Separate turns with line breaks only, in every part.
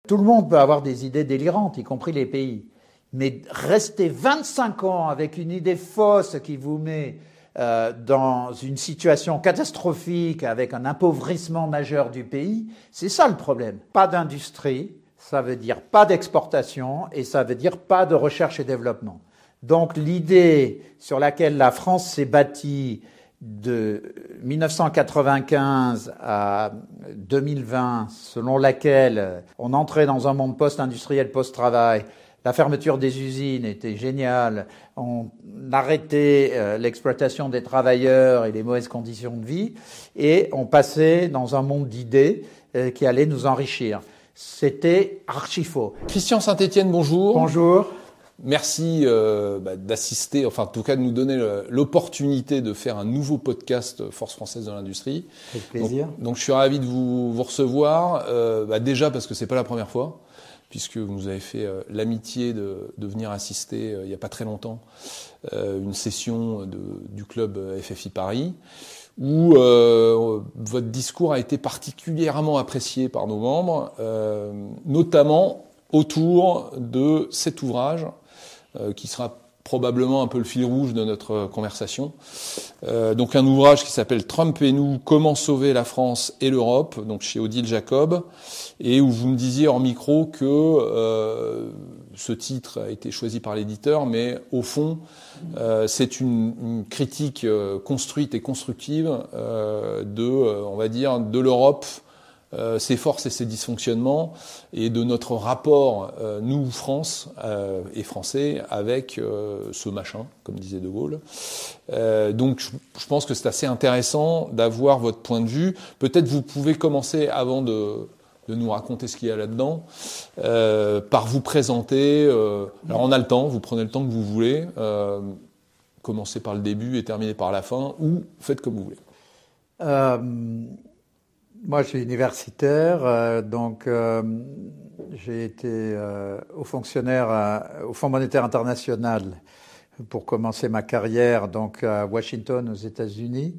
tout le monde peut avoir des idées délirantes, y compris les pays. Mais rester 25 ans avec une idée fausse qui vous met dans une situation catastrophique avec un appauvrissement majeur du pays, c'est ça le problème. Pas d'industrie, ça veut dire pas d'exportation et ça veut dire pas de recherche et développement. Donc l'idée sur laquelle la France s'est bâtie de 1995 à 2020, selon laquelle on entrait dans un monde post-industriel, post-travail, la fermeture des usines était géniale, on arrêtait l'exploitation des travailleurs et les mauvaises conditions de vie, et on passait dans un monde d'idées qui allait nous enrichir. C'était archi faux.
Christian Saint-Etienne, bonjour.
Bonjour.
Merci d'assister, enfin en tout cas de nous donner l'opportunité de faire un nouveau podcast Force française de l'industrie.
Avec plaisir.
Donc je suis ravi de vous recevoir, déjà parce que c'est pas la première fois, puisque vous nous avez fait l'amitié de venir assister il y a pas très longtemps une session du club FFI Paris, où votre discours a été particulièrement apprécié par nos membres, notamment autour de cet ouvrage qui sera probablement un peu le fil rouge de notre conversation. Donc un ouvrage qui s'appelle « Trump et nous, comment sauver la France et l'Europe », donc chez Odile Jacob, et où vous me disiez hors micro que ce titre a été choisi par l'éditeur, mais au fond, c'est une critique construite et constructive on va dire, de l'Europe, ses forces et ses dysfonctionnements, et de notre rapport, nous, France et Français, avec ce machin, comme disait De Gaulle. Donc je pense que c'est assez intéressant d'avoir votre point de vue. Peut-être vous pouvez commencer, avant de nous raconter ce qu'il y a là-dedans, par vous présenter. Alors on a le temps, vous prenez le temps que vous voulez. Commencez par le début et terminez par la fin, ou faites comme vous voulez.
Moi, je suis universitaire, donc j'ai été haut fonctionnaire au Fonds monétaire international pour commencer ma carrière, donc à Washington, aux États-Unis.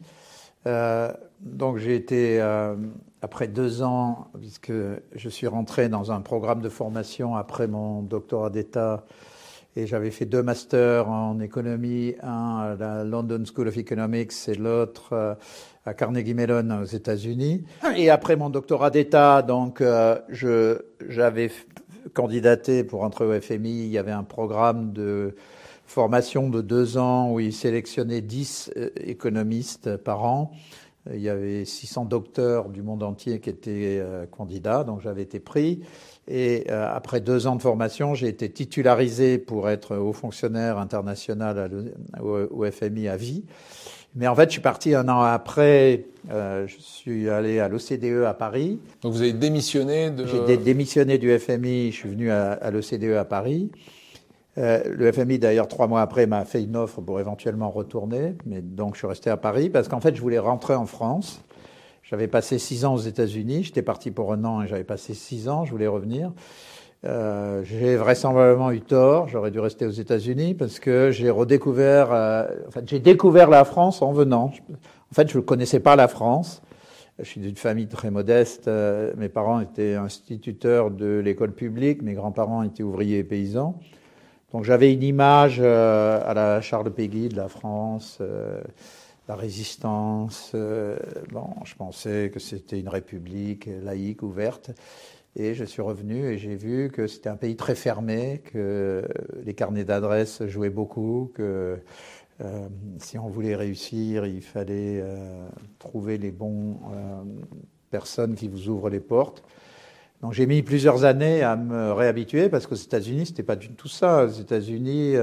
Donc j'ai été, après 2 ans, puisque je suis rentré dans un programme de formation après mon doctorat d'État, et j'avais fait 2 masters en économie, un à la London School of Economics et l'autre à Carnegie Mellon aux États-Unis. Et après mon doctorat d'État, donc j'avais candidaté pour entrer au FMI. Il y avait un programme de formation de 2 ans où ils sélectionnaient 10 économistes par an. Il y avait 600 docteurs du monde entier qui étaient candidats, donc j'avais été pris. Et après 2 ans de formation, j'ai été titularisé pour être haut fonctionnaire international au FMI à vie. Mais en fait, je suis parti 1 an après. Je suis allé à l'OCDE à Paris.
Donc vous avez démissionné de...
J'ai démissionné du FMI. Je suis venu à l'OCDE à Paris. Le FMI, d'ailleurs, 3 mois après, m'a fait une offre pour éventuellement retourner. Mais donc, je suis resté à Paris parce qu'en fait, je voulais rentrer en France. J'avais passé 6 ans aux États-Unis. J'étais parti pour 1 an et j'avais passé 6 ans. Je voulais revenir. J'ai vraisemblablement eu tort. J'aurais dû rester aux États-Unis parce que j'ai redécouvert. J'ai découvert la France en venant. En fait, je ne connaissais pas la France. Je suis d'une famille très modeste. Mes parents étaient instituteurs de l'école publique. Mes grands-parents étaient ouvriers et paysans. Donc j'avais une image à la Charles Péguy de la France. La résistance, je pensais que c'était une république laïque, ouverte. Et je suis revenu et j'ai vu que c'était un pays très fermé, que les carnets d'adresses jouaient beaucoup, que si on voulait réussir, il fallait trouver les bons personnes qui vous ouvrent les portes. Donc j'ai mis plusieurs années à me réhabituer parce qu'aux États-Unis, c'était pas du tout ça. Aux États-Unis,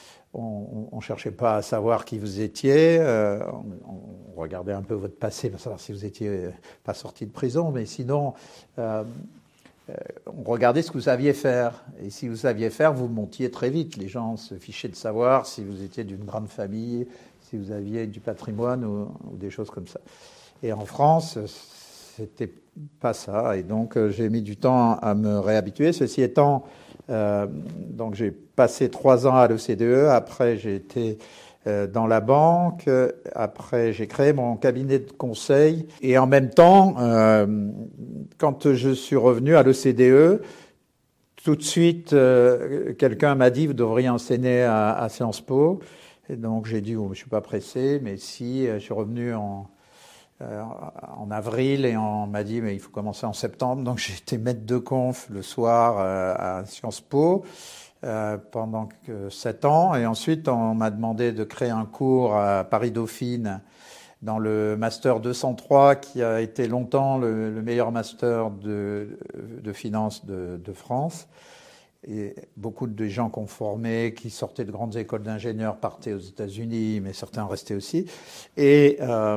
on cherchait pas à savoir qui vous étiez. On regardait un peu votre passé pour savoir si vous étiez pas sorti de prison, mais sinon, on regardait ce que vous saviez faire. Et si vous saviez faire, vous montiez très vite. Les gens se fichaient de savoir si vous étiez d'une grande famille, si vous aviez du patrimoine ou des choses comme ça. Et en France, c'était pas ça. Et donc, j'ai mis du temps à me réhabituer. Ceci étant, donc j'ai passé 3 ans à l'OCDE. Après, j'ai été dans la banque. Après, j'ai créé mon cabinet de conseil. Et en même temps, quand je suis revenu à l'OCDE, tout de suite, quelqu'un m'a dit, vous devriez enseigner à Sciences Po. Et donc j'ai dit, je suis pas pressé, mais si, je suis revenu en avril et on m'a dit, mais il faut commencer en septembre. Donc j'ai été maître de conf le soir à Sciences Po pendant 7 ans. Et ensuite, on m'a demandé de créer un cours à Paris-Dauphine dans le master 203, qui a été longtemps le meilleur master de finance de France. Et beaucoup de gens qu'on formait, qui sortaient de grandes écoles d'ingénieurs, partaient aux États-Unis, mais certains restaient aussi. Et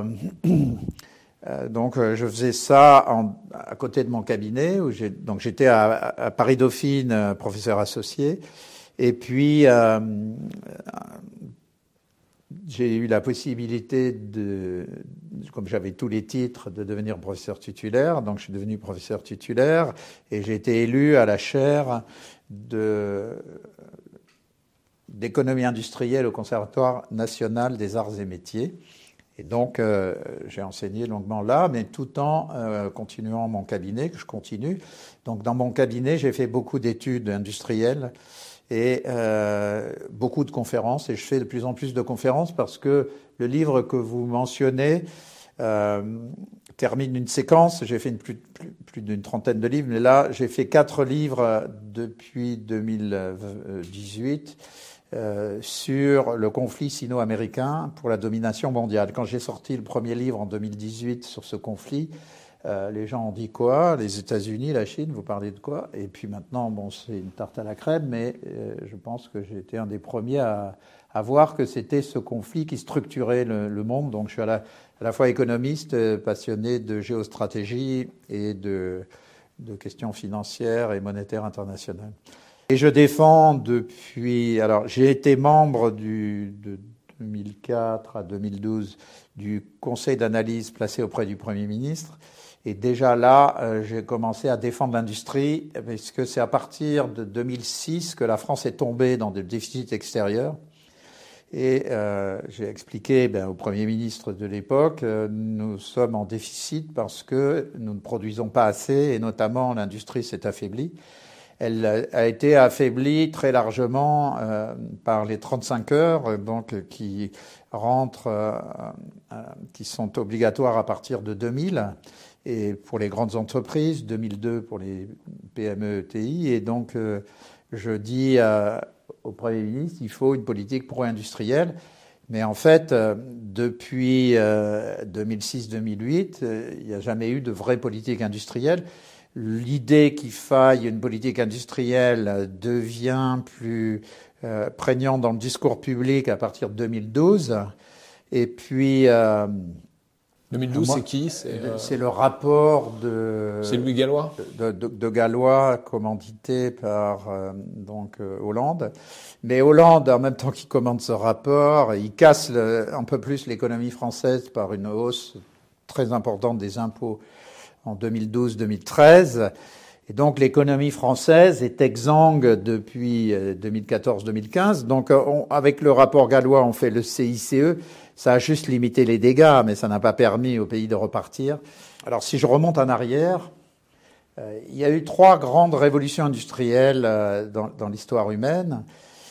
donc je faisais ça à côté de mon cabinet, où donc j'étais à Paris-Dauphine, professeur associé. Et puis j'ai eu la possibilité comme j'avais tous les titres, de devenir professeur titulaire. Donc je suis devenu professeur titulaire et j'ai été élu à la chaire d'économie industrielle au Conservatoire national des arts et métiers. Et donc j'ai enseigné longuement là, mais tout en continuant mon cabinet, que je continue. Donc dans mon cabinet, j'ai fait beaucoup d'études industrielles et beaucoup de conférences, et je fais de plus en plus de conférences parce que le livre que vous mentionnez termine une séquence. J'ai fait plus d'une trentaine de livres, mais là j'ai fait 4 livres depuis 2018 sur le conflit sino-américain pour la domination mondiale. Quand j'ai sorti le premier livre en 2018 sur ce conflit, les gens ont dit quoi? Les États-Unis, la Chine, vous parlez de quoi? Et puis maintenant, c'est une tarte à la crème, mais je pense que j'ai été un des premiers à voir que c'était ce conflit qui structurait le monde. Donc je suis à la fois économiste, passionné de géostratégie et de questions financières et monétaires internationales. Et je défends depuis... Alors j'ai été membre de 2004 à 2012 du conseil d'analyse placé auprès du Premier ministre. Et déjà là, j'ai commencé à défendre l'industrie, parce que c'est à partir de 2006 que la France est tombée dans des déficits extérieurs. Et j'ai expliqué au Premier ministre de l'époque, nous sommes en déficit parce que nous ne produisons pas assez, et notamment l'industrie s'est affaiblie. Elle a été affaiblie très largement par les 35 heures, donc qui sont obligatoires à partir de 2000. Et pour les grandes entreprises, 2002 pour les PME, ETI. Et donc, je dis au Premier ministre, il faut une politique pro-industrielle. Mais en fait, depuis 2006-2008, il n'y a jamais eu de vraie politique industrielle. L'idée qu'il faille une politique industrielle devient plus prégnante dans le discours public à partir de 2012. Et puis...
2012, c'est qui?
C'est le rapport de...
C'est Louis Gallois
de Gallois, commandité par Hollande. Mais Hollande, en même temps qu'il commande ce rapport, il casse un peu plus l'économie française par une hausse très importante des impôts en 2012-2013. Et donc l'économie française est exsangue depuis 2014-2015. Donc avec le rapport Gallois, on fait le CICE. Ça a juste limité les dégâts, mais ça n'a pas permis au pays de repartir. Alors si je remonte en arrière, il y a eu 3 grandes révolutions industrielles dans l'histoire humaine.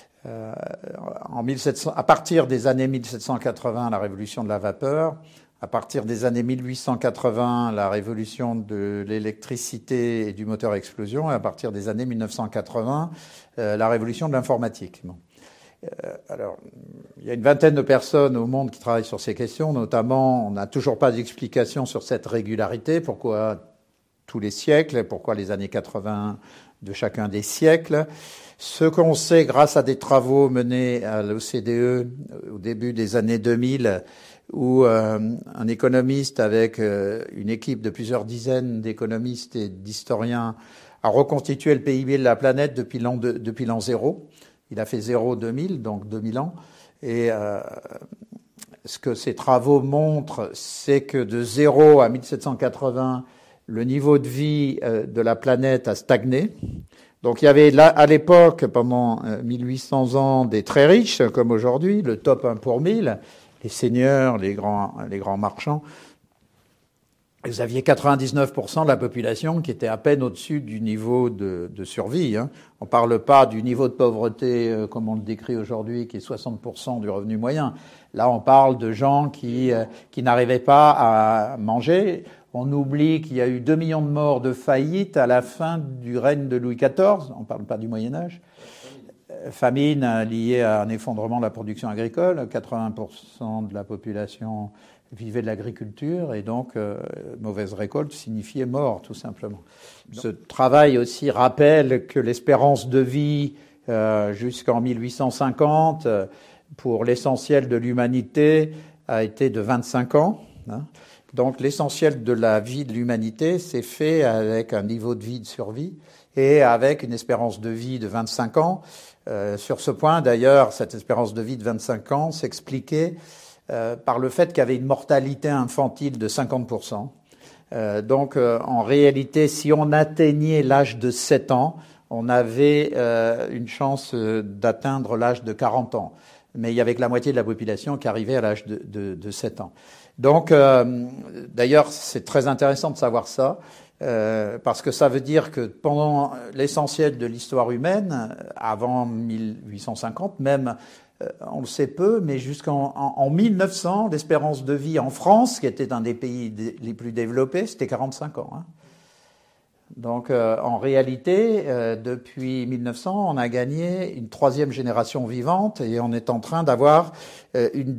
À partir des années 1780, la révolution de la vapeur. À partir des années 1880, la révolution de l'électricité et du moteur à explosion. Et à partir des années 1980, la révolution de l'informatique. Bon. Alors, il y a une vingtaine de personnes au monde qui travaillent sur ces questions. Notamment, on n'a toujours pas d'explication sur cette régularité. Pourquoi tous les siècles? Pourquoi les années 80 de chacun des siècles? Ce qu'on sait grâce à des travaux menés à l'OCDE au début des années 2000, où un économiste avec une équipe de plusieurs dizaines d'économistes et d'historiens a reconstitué le PIB de la planète depuis l'an 0. Il a fait 0-2000, donc 2000 ans. Et ce que ces travaux montrent, c'est que de 0 à 1780, le niveau de vie de la planète a stagné. Donc il y avait là, à l'époque, pendant 1800 ans, des très riches, comme aujourd'hui, le top 1 pour 1000, les seigneurs, les grands marchands. Vous aviez 99% de la population qui était à peine au-dessus du niveau de survie. Hein. On parle pas du niveau de pauvreté comme on le décrit aujourd'hui, qui est 60% du revenu moyen. Là, on parle de gens qui n'arrivaient pas à manger. On oublie qu'il y a eu 2 millions de morts de faillite à la fin du règne de Louis XIV. On parle pas du Moyen-Âge. Famine liée à un effondrement de la production agricole. 80% de la population vivait de l'agriculture et donc mauvaise récolte signifiait mort, tout simplement. Ce travail aussi rappelle que l'espérance de vie jusqu'en 1850, pour l'essentiel de l'humanité, a été de 25 ans. Hein. Donc l'essentiel de la vie de l'humanité s'est fait avec un niveau de vie de survie et avec une espérance de vie de 25 ans. Sur ce point, d'ailleurs, cette espérance de vie de 25 ans s'expliquait par le fait qu'il y avait une mortalité infantile de 50%. Donc, en réalité, si on atteignait l'âge de 7 ans, on avait une chance d'atteindre l'âge de 40 ans. Mais il y avait que la moitié de la population qui arrivait à l'âge de 7 ans. Donc, d'ailleurs, c'est très intéressant de savoir ça, parce que ça veut dire que pendant l'essentiel de l'histoire humaine, avant 1850, même on le sait peu, mais jusqu'en 1900, l'espérance de vie en France, qui était un des pays les plus développés, c'était 45 ans. Hein. Donc, en réalité, depuis 1900, on a gagné une 3e génération vivante et on est en train d'avoir une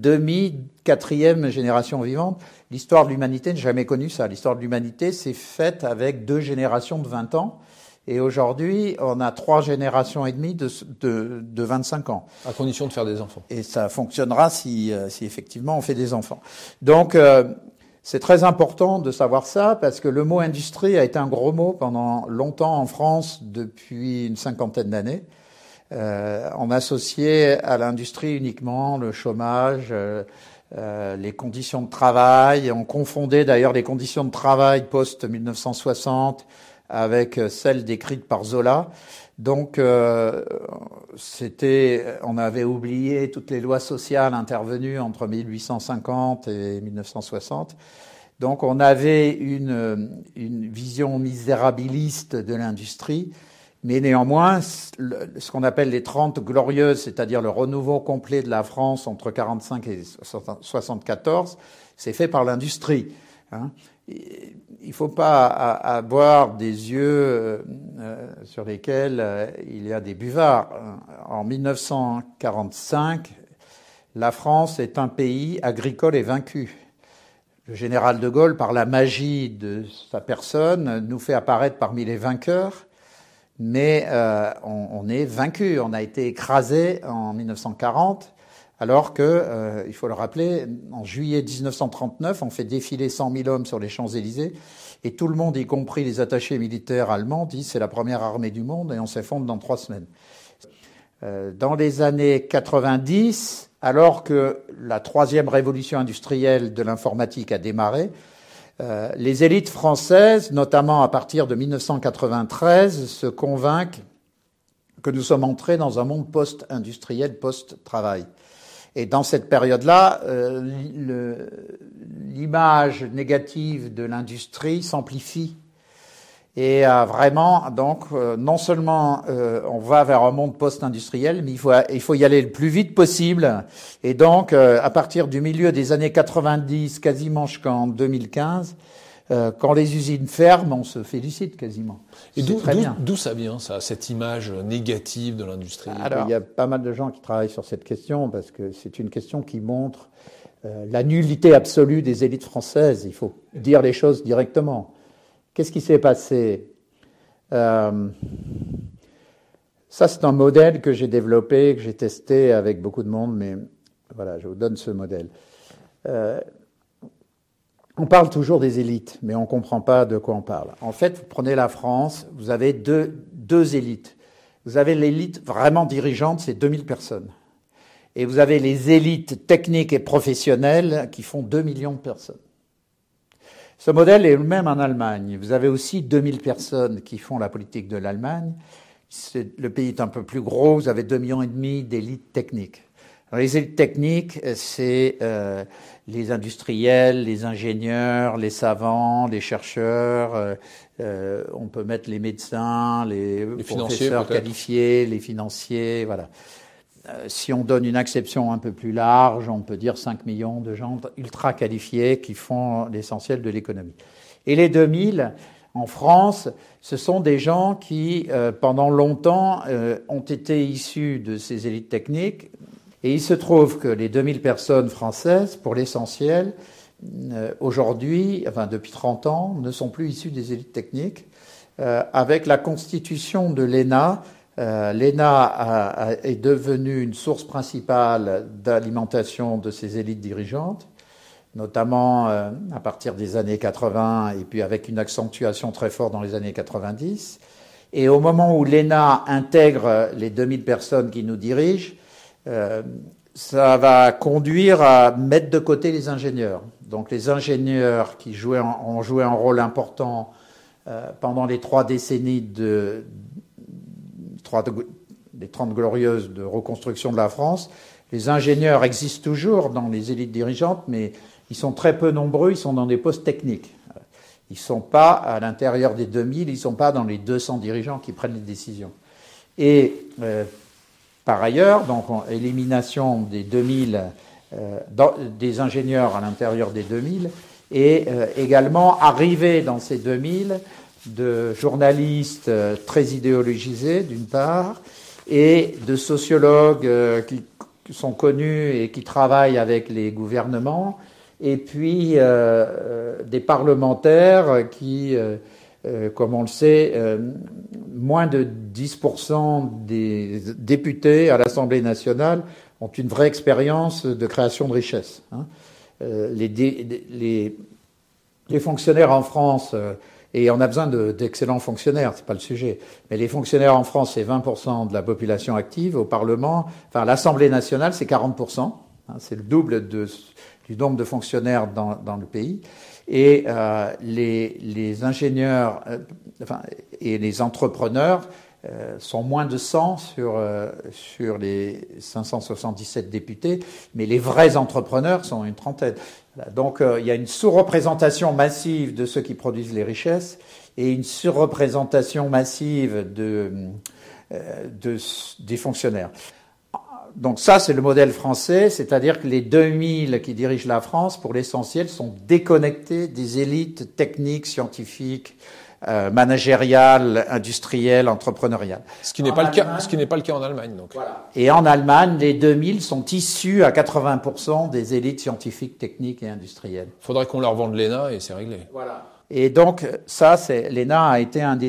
4e génération vivante. L'histoire de l'humanité n'a jamais connu ça. L'histoire de l'humanité s'est faite avec 2 générations de 20 ans. Et aujourd'hui, on a 3 générations et demie de 25 ans.
À condition de faire des enfants.
Et ça fonctionnera si effectivement on fait des enfants. Donc, c'est très important de savoir ça parce que le mot industrie a été un gros mot pendant longtemps en France depuis une 50aine d'années. On associait à l'industrie uniquement le chômage, les conditions de travail. On confondait d'ailleurs les conditions de travail post-1960 avec celles décrites par Zola. Donc, on avait oublié toutes les lois sociales intervenues entre 1850 et 1960. Donc, on avait une vision misérabiliste de l'industrie, mais néanmoins, ce qu'on appelle les 30 glorieuses, c'est-à-dire le renouveau complet de la France entre 45 et 74, c'est fait par l'industrie. Hein. Il ne faut pas avoir des yeux sur lesquels il y a des buvards. En 1945, la France est un pays agricole et vaincu. Le général de Gaulle, par la magie de sa personne, nous fait apparaître parmi les vainqueurs, mais on est vaincu. On a été écrasé en 1940. Alors que, il faut le rappeler, en juillet 1939, on fait défiler 100 000 hommes sur les Champs-Élysées et tout le monde, y compris les attachés militaires allemands, dit c'est la première armée du monde et on s'effondre dans 3 semaines. Dans les années 90, alors que la 3e révolution industrielle de l'informatique a démarré, les élites françaises, notamment à partir de 1993, se convainquent que nous sommes entrés dans un monde post-industriel, post-travail. Et dans cette période-là, l'image négative de l'industrie s'amplifie. Et vraiment, donc, non seulement on va vers un monde post-industriel, mais il faut y aller le plus vite possible. Et donc, à partir du milieu des années 90, quasiment jusqu'en 2015, quand les usines ferment, on se félicite quasiment.
Et d'où ça vient, ça, cette image négative de l'industrie?
Alors, il y a pas mal de gens qui travaillent sur cette question parce que c'est une question qui montre la nullité absolue des élites françaises. Il faut dire les choses directement. Qu'est-ce qui s'est passé? Ça, c'est un modèle que j'ai développé, que j'ai testé avec beaucoup de monde, mais voilà, je vous donne ce modèle. On parle toujours des élites, mais on ne comprend pas de quoi on parle. En fait, vous prenez la France, vous avez deux élites. Vous avez l'élite vraiment dirigeante, c'est 2000 personnes. Et vous avez les élites techniques et professionnelles qui font 2 millions de personnes. Ce modèle est le même en Allemagne. Vous avez aussi 2000 personnes qui font la politique de l'Allemagne. Le pays est un peu plus gros, vous avez 2,5 millions d'élites techniques. Alors, les élites techniques, c'est les industriels, les ingénieurs, les savants, les chercheurs, on peut mettre les médecins, les professeurs qualifiés, les financiers, voilà. Si on donne une acception un peu plus large, on peut dire 5 millions de gens ultra qualifiés qui font l'essentiel de l'économie. Et les 2000, en France, ce sont des gens qui, pendant longtemps, ont été issus de ces élites techniques. Et il se trouve que les 2000 personnes françaises, pour l'essentiel, aujourd'hui, enfin depuis 30 ans, ne sont plus issues des élites techniques. Avec la constitution de l'ENA, l'ENA est devenue une source principale d'alimentation de ces élites dirigeantes, notamment à partir des années 80 et puis avec une accentuation très forte dans les années 90. Et au moment où l'ENA intègre les 2000 personnes qui nous dirigent, ça va conduire à mettre de côté les ingénieurs. Donc les ingénieurs qui ont joué un rôle important pendant les 3 décennies des 30 glorieuses de reconstruction de la France. Les ingénieurs existent toujours dans les élites dirigeantes, mais ils sont très peu nombreux, ils sont dans des postes techniques. Ils ne sont pas à l'intérieur des 2000, ils ne sont pas dans les 200 dirigeants qui prennent les décisions. Et par ailleurs, donc élimination des 2000, des ingénieurs à l'intérieur des 2000, et également arrivée dans ces 2000 de journalistes très idéologisés, d'une part, et de sociologues qui sont connus et qui travaillent avec les gouvernements, et puis des parlementaires qui, comme on le sait, moins de 10% des députés à l'Assemblée nationale ont une vraie expérience de création de richesse. Les fonctionnaires en France... Et on a besoin d'excellents fonctionnaires, c'est pas le sujet. Mais les fonctionnaires en France, c'est 20% de la population active. Au Parlement, enfin, l'Assemblée nationale, c'est 40%. C'est le double du nombre de fonctionnaires dans le pays. Et les ingénieurs et les entrepreneurs sont moins de 100 sur les 577 députés, mais les vrais entrepreneurs sont une trentaine. Donc il y a une sous-représentation massive de ceux qui produisent les richesses et une surreprésentation massive des fonctionnaires. Donc ça, c'est le modèle français, c'est-à-dire que les 2000 qui dirigent la France, pour l'essentiel, sont déconnectés des élites techniques, scientifiques, managériales, industrielles, entrepreneuriales.
Ce qui n'est pas le cas en Allemagne, donc.
Voilà. Et en Allemagne, les 2000 sont issus à 80% des élites scientifiques, techniques et industrielles.
Il faudrait qu'on leur vende l'ENA et c'est réglé.
Voilà. Et donc, ça, l'ENA a été un des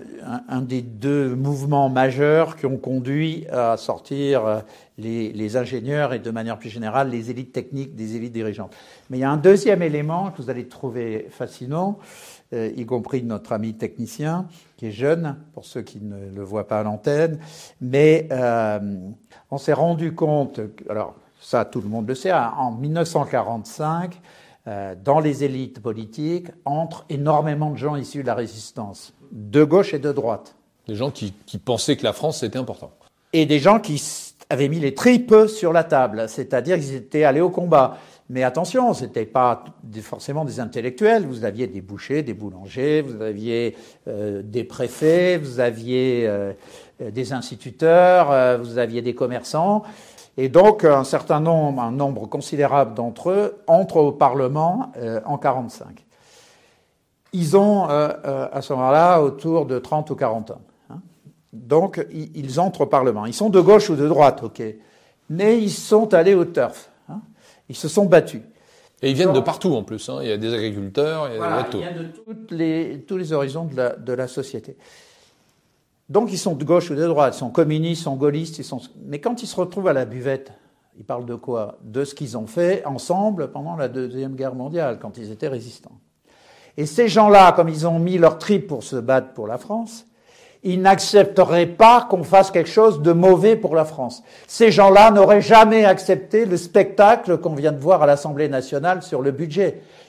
deux mouvements majeurs qui ont conduit à sortir les ingénieurs et, de manière plus générale, les élites techniques des élites dirigeantes. Mais il y a un deuxième élément que vous allez trouver fascinant, y compris notre ami technicien, qui est jeune, pour ceux qui ne le voient pas à l'antenne. Mais on s'est rendu compte, alors ça, tout le monde le sait, en 1945... dans les élites politiques, entrent énormément de gens issus de la résistance, de gauche et de droite.
Des gens qui pensaient que la France, c'était important.
Et des gens qui avaient mis les tripes sur la table, c'est-à-dire qu'ils étaient allés au combat. Mais attention, c'était pas forcément des intellectuels. Vous aviez des bouchers, des boulangers, vous aviez des préfets, vous aviez des instituteurs, vous aviez des commerçants. Et donc, un nombre considérable d'entre eux entrent au Parlement en 1945. Ils ont, à ce moment-là, autour de 30 ou 40 ans. Donc, ils entrent au Parlement. Ils sont de gauche ou de droite, ok. Mais ils sont allés au turf. Ils se sont battus.
Et ils viennent de partout, en plus. Il y a des agriculteurs, il y a
tout. Ils viennent de tous les horizons de la société. Donc ils sont de gauche ou de droite, ils sont communistes, ils sont gaullistes, mais quand ils se retrouvent à la buvette, ils parlent de quoi? De ce qu'ils ont fait ensemble pendant la Deuxième Guerre mondiale, quand ils étaient résistants. Et ces gens-là, comme ils ont mis leur tripes pour se battre pour la France, ils n'accepteraient pas qu'on fasse quelque chose de mauvais pour la France. Ces gens-là n'auraient jamais accepté le spectacle qu'on vient de voir à l'Assemblée nationale sur le budget.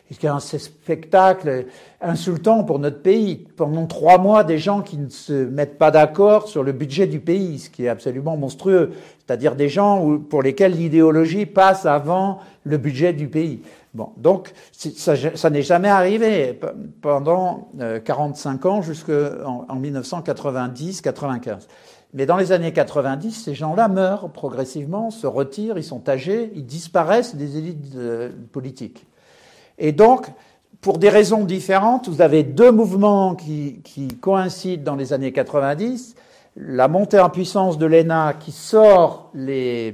C'est un spectacle insultant pour notre pays. Pendant 3 mois, des gens qui ne se mettent pas d'accord sur le budget du pays, ce qui est absolument monstrueux. C'est-à-dire des gens pour lesquels l'idéologie passe avant le budget du pays. Bon, donc ça n'est jamais arrivé pendant 45 ans jusqu'en 1990-95. Mais dans les années 90, ces gens-là meurent progressivement, se retirent, ils sont âgés, ils disparaissent des élites politiques. Et donc, pour des raisons différentes, vous avez 2 mouvements qui coïncident dans les années 90. La montée en puissance de l'ENA qui sort les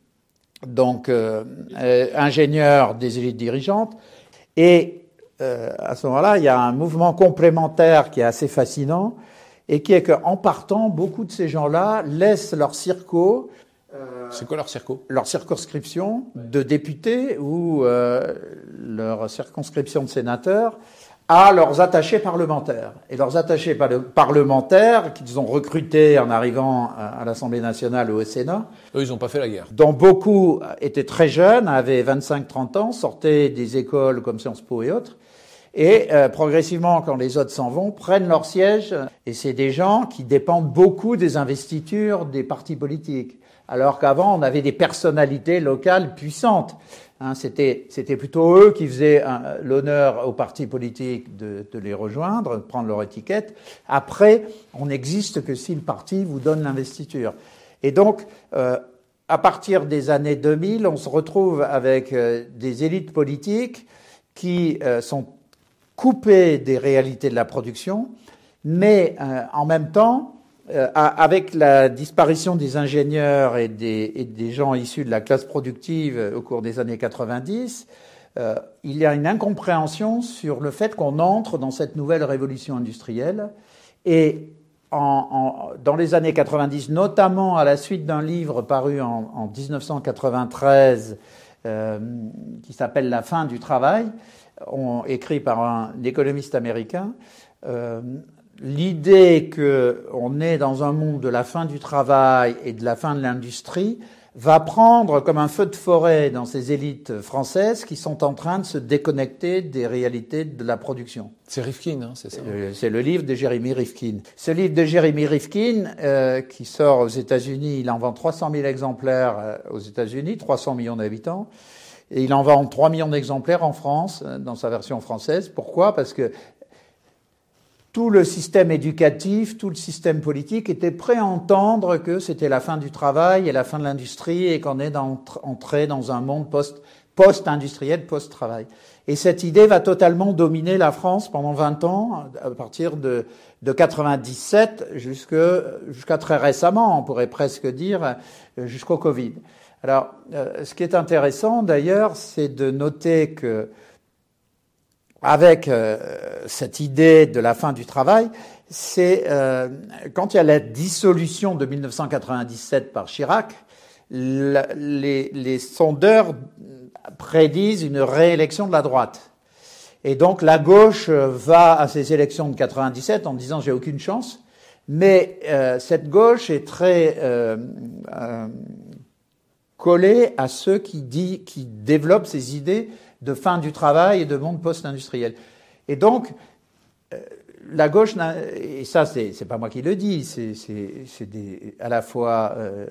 ingénieurs des élites dirigeantes. Et à ce moment-là, il y a un mouvement complémentaire qui est assez fascinant et qui est qu'en partant, beaucoup de ces gens-là laissent leur circo.
C'est quoi leur circo?
Leur circonscription de députés ou leur circonscription de sénateurs à leurs attachés parlementaires. Et leurs attachés parlementaires qu'ils ont recrutés en arrivant à l'Assemblée nationale ou au Sénat.
Eux, ils n'ont pas fait la guerre.
Dont beaucoup étaient très jeunes, avaient 25-30 ans, sortaient des écoles comme Sciences Po et autres. Et progressivement, quand les autres s'en vont, prennent leur siège. Et c'est des gens qui dépendent beaucoup des investitures des partis politiques. Alors qu'avant, on avait des personnalités locales puissantes. C'était plutôt eux qui faisaient l'honneur aux partis politiques de les rejoindre, de prendre leur étiquette. Après, on n'existe que si le parti vous donne l'investiture. Et donc, à partir des années 2000, on se retrouve avec des élites politiques qui sont coupées des réalités de la production, mais en même temps, avec la disparition des ingénieurs et des gens issus de la classe productive au cours des années 90, il y a une incompréhension sur le fait qu'on entre dans cette nouvelle révolution industrielle. Et dans les années 90, notamment à la suite d'un livre paru en 1993 qui s'appelle « La fin du travail », écrit par un économiste américain, l'idée qu'on est dans un monde de la fin du travail et de la fin de l'industrie va prendre comme un feu de forêt dans ces élites françaises qui sont en train de se déconnecter des réalités de la production.
C'est Rifkin, hein, c'est ça?
C'est le livre de Jeremy Rifkin. Ce livre de Jeremy Rifkin, qui sort aux États-Unis, il en vend 300 000 exemplaires aux États-Unis, 300 millions d'habitants. Et il en vend 3 millions d'exemplaires en France, dans sa version française. Pourquoi? Parce que tout le système éducatif, tout le système politique était prêt à entendre que c'était la fin du travail et la fin de l'industrie et qu'on est entré dans un monde post-industriel, post-travail. Et cette idée va totalement dominer la France pendant 20 ans, à partir de 97 jusqu'à très récemment, on pourrait presque dire, jusqu'au Covid. Alors, ce qui est intéressant d'ailleurs, c'est de noter que avec cette idée de la fin du travail, c'est quand il y a la dissolution de 1997 par Chirac, les sondeurs prédisent une réélection de la droite. Et donc la gauche va à ces élections de 97 en disant j'ai aucune chance, mais cette gauche est très collée à ceux qui développent ces idées de fin du travail et de monde post-industriel. Et donc, la gauche, et ça c'est pas moi qui le dis, c'est à la fois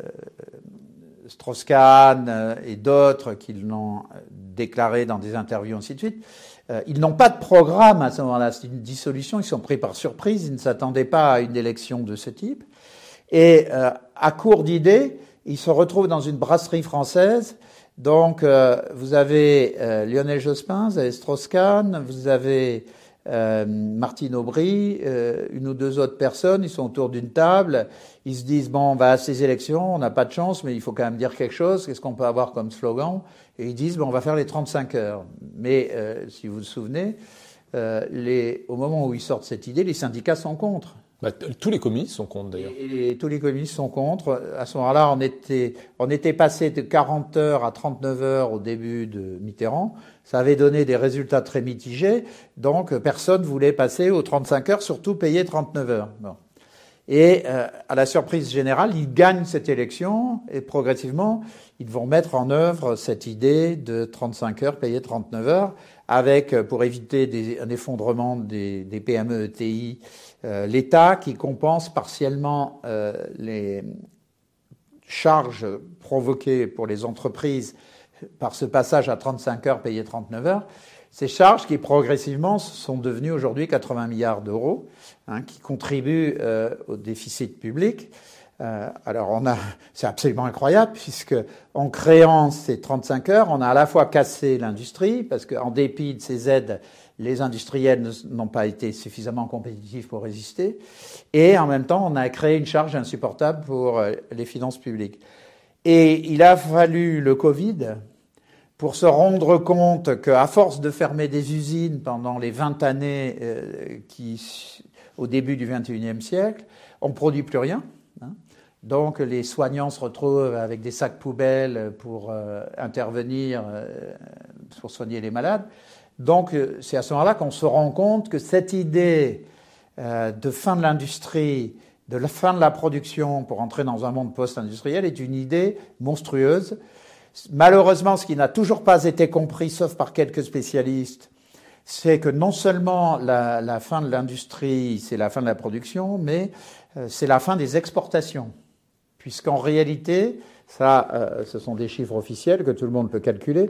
Strauss-Kahn et d'autres qui l'ont déclaré dans des interviews, ainsi de suite, ils n'ont pas de programme à ce moment-là, c'est une dissolution, ils sont pris par surprise, ils ne s'attendaient pas à une élection de ce type. Et à court d'idées, ils se retrouvent dans une brasserie française. Donc, vous avez Lionel Jospin, vous avez Strauss-Kahn, vous avez Martine Aubry, une ou deux autres personnes, ils sont autour d'une table, ils se disent, bon, on va à ces élections, on n'a pas de chance, mais il faut quand même dire quelque chose, qu'est-ce qu'on peut avoir comme slogan? Et ils disent, bon, on va faire les 35 heures. Mais, si vous vous souvenez, au moment où ils sortent cette idée, les syndicats sont contre.
Bah, tous les communistes sont contre, d'ailleurs.
Et tous les communistes sont contre. À ce moment-là, on était passé de 40 heures à 39 heures au début de Mitterrand. Ça avait donné des résultats très mitigés. Donc, personne voulait passer aux 35 heures, surtout payer 39 heures. Bon. Et à la surprise générale, ils gagnent cette élection et progressivement, ils vont mettre en œuvre cette idée de 35 heures payées 39 heures avec, pour éviter un effondrement des PME ETI, l'État qui compense partiellement les charges provoquées pour les entreprises par ce passage à 35 heures payées 39 heures. Ces charges qui progressivement sont devenues aujourd'hui 80 milliards d'euros, qui contribuent au déficit public. Alors c'est absolument incroyable puisque en créant ces 35 heures, on a à la fois cassé l'industrie parce qu'en dépit de ces aides, les industriels n'ont pas été suffisamment compétitifs pour résister, et en même temps, on a créé une charge insupportable pour les finances publiques. Et il a fallu le Covid pour se rendre compte qu'à force de fermer des usines pendant les 20 années au début du XXIe siècle, on ne produit plus rien. Donc les soignants se retrouvent avec des sacs poubelles pour intervenir, pour soigner les malades. Donc c'est à ce moment-là qu'on se rend compte que cette idée de fin de l'industrie, de la fin de la production pour entrer dans un monde post-industriel est une idée monstrueuse. Malheureusement, ce qui n'a toujours pas été compris, sauf par quelques spécialistes, c'est que non seulement la fin de l'industrie, c'est la fin de la production, mais c'est la fin des exportations. Puisqu'en réalité, ce sont des chiffres officiels que tout le monde peut calculer,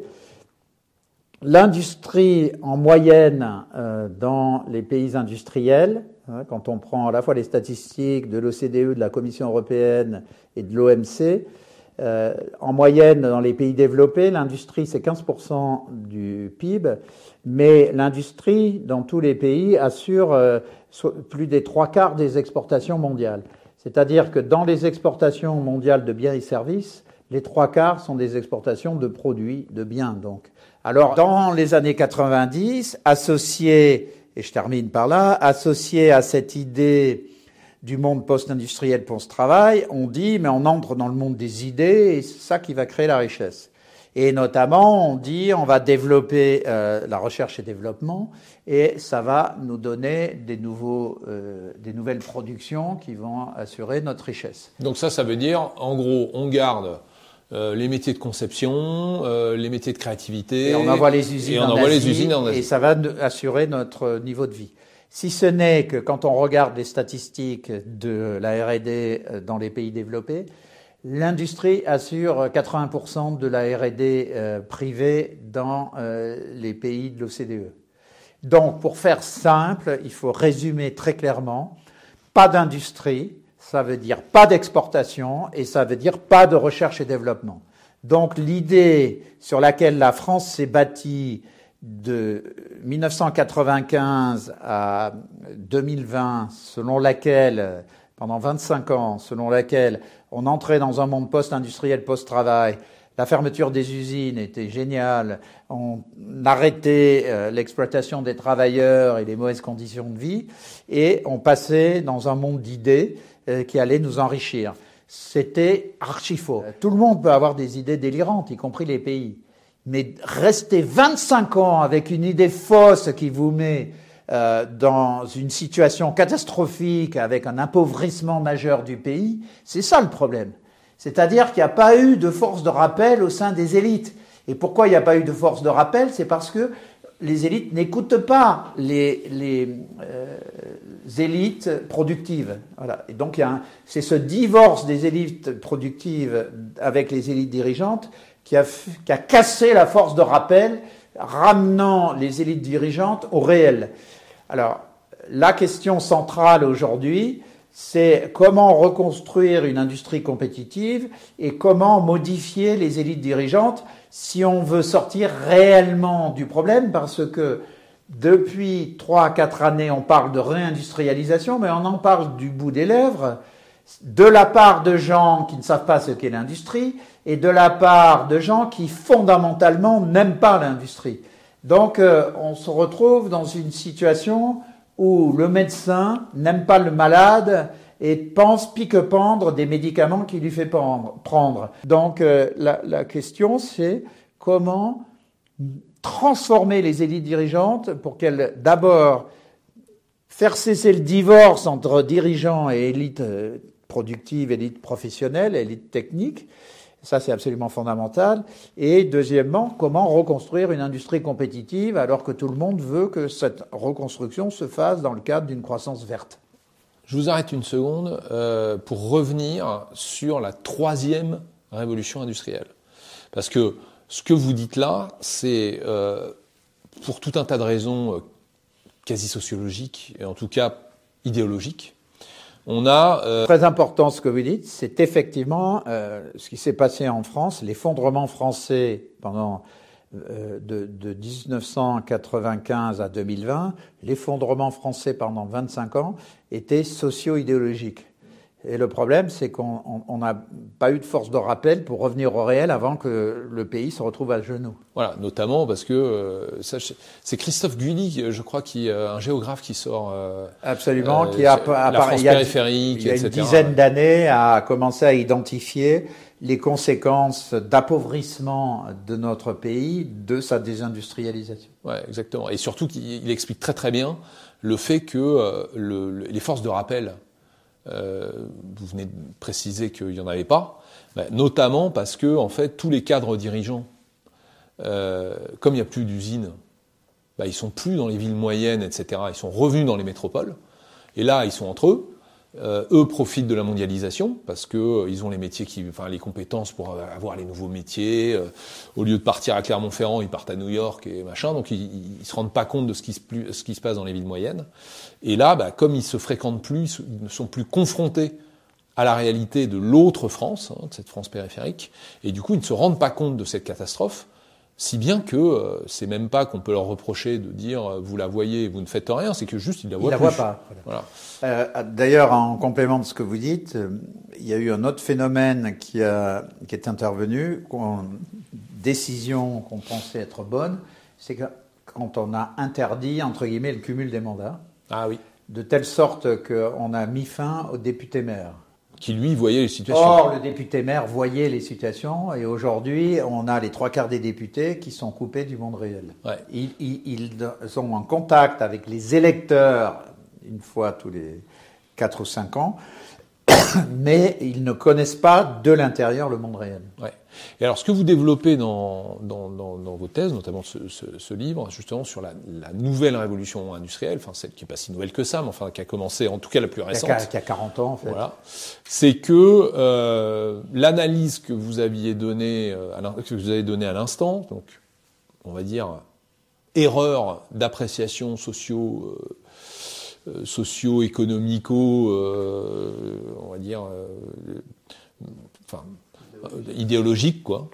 l'industrie en moyenne dans les pays industriels, quand on prend à la fois les statistiques de l'OCDE, de la Commission européenne et de l'OMC, en moyenne dans les pays développés, l'industrie c'est 15% du PIB, mais l'industrie dans tous les pays assure plus des 3/4 des exportations mondiales. C'est-à-dire que dans les exportations mondiales de biens et services, les 3/4 sont des exportations de produits, de biens donc. Alors dans les années 90, associé, et je termine par là, associé à cette idée du monde post-industriel post-travail, on dit mais on entre dans le monde des idées et c'est ça qui va créer la richesse. Et notamment, on dit on va développer la recherche et développement et ça va nous donner des nouvelles productions qui vont assurer notre richesse.
Donc ça veut dire, en gros, on garde les métiers de conception, les métiers de créativité.
Et on envoie les usines en Asie. Et ça va assurer notre niveau de vie. Si ce n'est que quand on regarde les statistiques de la R&D dans les pays développés, l'industrie assure 80% de la R&D privée dans les pays de l'OCDE. Donc, pour faire simple, il faut résumer très clairement, pas d'industrie, ça veut dire pas d'exportation et ça veut dire pas de recherche et développement. Donc, l'idée sur laquelle la France s'est bâtie de 1995 à 2020, selon laquelle, pendant 25 ans, selon laquelle on entrait dans un monde post-industriel, post-travail, la fermeture des usines était géniale, on arrêtait l'exploitation des travailleurs et les mauvaises conditions de vie, et on passait dans un monde d'idées qui allait nous enrichir. C'était archi faux. Tout le monde peut avoir des idées délirantes, y compris les pays. Mais rester 25 ans avec une idée fausse qui vous met dans une situation catastrophique avec un appauvrissement majeur du pays, c'est ça le problème. C'est-à-dire qu'il n'y a pas eu de force de rappel au sein des élites. Et pourquoi il n'y a pas eu de force de rappel? C'est parce que les élites n'écoutent pas les élites productives. Voilà. Et donc c'est ce divorce des élites productives avec les élites dirigeantes qui a cassé la force de rappel, ramenant les élites dirigeantes au réel. Alors, la question centrale aujourd'hui, c'est comment reconstruire une industrie compétitive et comment modifier les élites dirigeantes si on veut sortir réellement du problème, parce que depuis 3 à 4 années, on parle de réindustrialisation, mais on en parle du bout des lèvres, de la part de gens qui ne savent pas ce qu'est l'industrie et de la part de gens qui fondamentalement n'aiment pas l'industrie. Donc on se retrouve dans une situation où le médecin n'aime pas le malade et pense pique-pendre des médicaments qu'il lui fait prendre. Donc la question c'est comment transformer les élites dirigeantes pour qu'elles d'abord faire cesser le divorce entre dirigeants et élites productive, élite professionnelle, élite technique, Ça, c'est absolument fondamental. Et deuxièmement, comment reconstruire une industrie compétitive alors que tout le monde veut que cette reconstruction se fasse dans le cadre d'une croissance verte.
Je vous arrête une seconde pour revenir sur la troisième révolution industrielle. Parce que ce que vous dites là, c'est pour tout un tas de raisons quasi sociologiques et en tout cas idéologiques. On a
très important ce que vous dites, c'est effectivement ce qui s'est passé en France, l'effondrement français pendant de 1995 à 2020, l'effondrement français pendant 25 ans était socio-idéologique. Et le problème, c'est qu'on n'a pas eu de force de rappel pour revenir au réel avant que le pays se retrouve à genoux.
Voilà, notamment parce que c'est Christophe Guilly, je crois, un géographe qui sort
absolument, qui
la France périphérique,
il y a
etc.
une dizaine d'années a commencé à identifier les conséquences d'appauvrissement de notre pays de sa désindustrialisation.
Ouais, exactement. Et surtout, il explique très très bien le fait que les forces de rappel, vous venez de préciser qu'il n'y en avait pas, notamment parce que en fait tous les cadres dirigeants, comme il n'y a plus d'usines, ils sont plus dans les villes moyennes, etc. Ils sont revenus dans les métropoles, et là ils sont entre eux. Eux profitent de la mondialisation parce que ils ont les métiers les compétences pour avoir les nouveaux métiers. Au lieu de partir à Clermont-Ferrand, ils partent à New York et machin. Donc ils se rendent pas compte de ce qui se passe dans les villes moyennes. Et là, comme ils se fréquentent plus, ils ne sont plus confrontés à la réalité de l'autre France, de cette France périphérique. Et du coup, ils ne se rendent pas compte de cette catastrophe. Si bien que c'est même pas qu'on peut leur reprocher de dire vous la voyez, vous ne faites rien, c'est que juste ils la voient plus.
Ils la voient pas. Voilà. D'ailleurs, en complément de ce que vous dites, il y a eu un autre phénomène qui est intervenu, décision qu'on pensait être bonne, c'est que quand on a interdit entre guillemets le cumul des mandats.
Ah oui.
De telle sorte qu'on a mis fin au député-maire.
Qui, lui, voyait les situations.
Or, le député-maire voyait les situations, et aujourd'hui, on a les 3/4 des députés qui sont coupés du monde réel.
Ouais.
Ils sont en contact avec les électeurs une fois tous les 4 ou 5 ans, mais ils ne connaissent pas de l'intérieur le monde réel.
Ouais. Et alors, ce que vous développez dans vos thèses, notamment ce livre, justement sur la nouvelle révolution industrielle, enfin celle qui n'est pas si nouvelle que ça, mais enfin qui a commencé, en tout cas la plus récente,
qui a 40 ans en fait.
Voilà, c'est que l'analyse que vous aviez donnée, que vous avez donnée à l'instant, donc on va dire erreur d'appréciation socio-économico, on va dire, idéologique, quoi.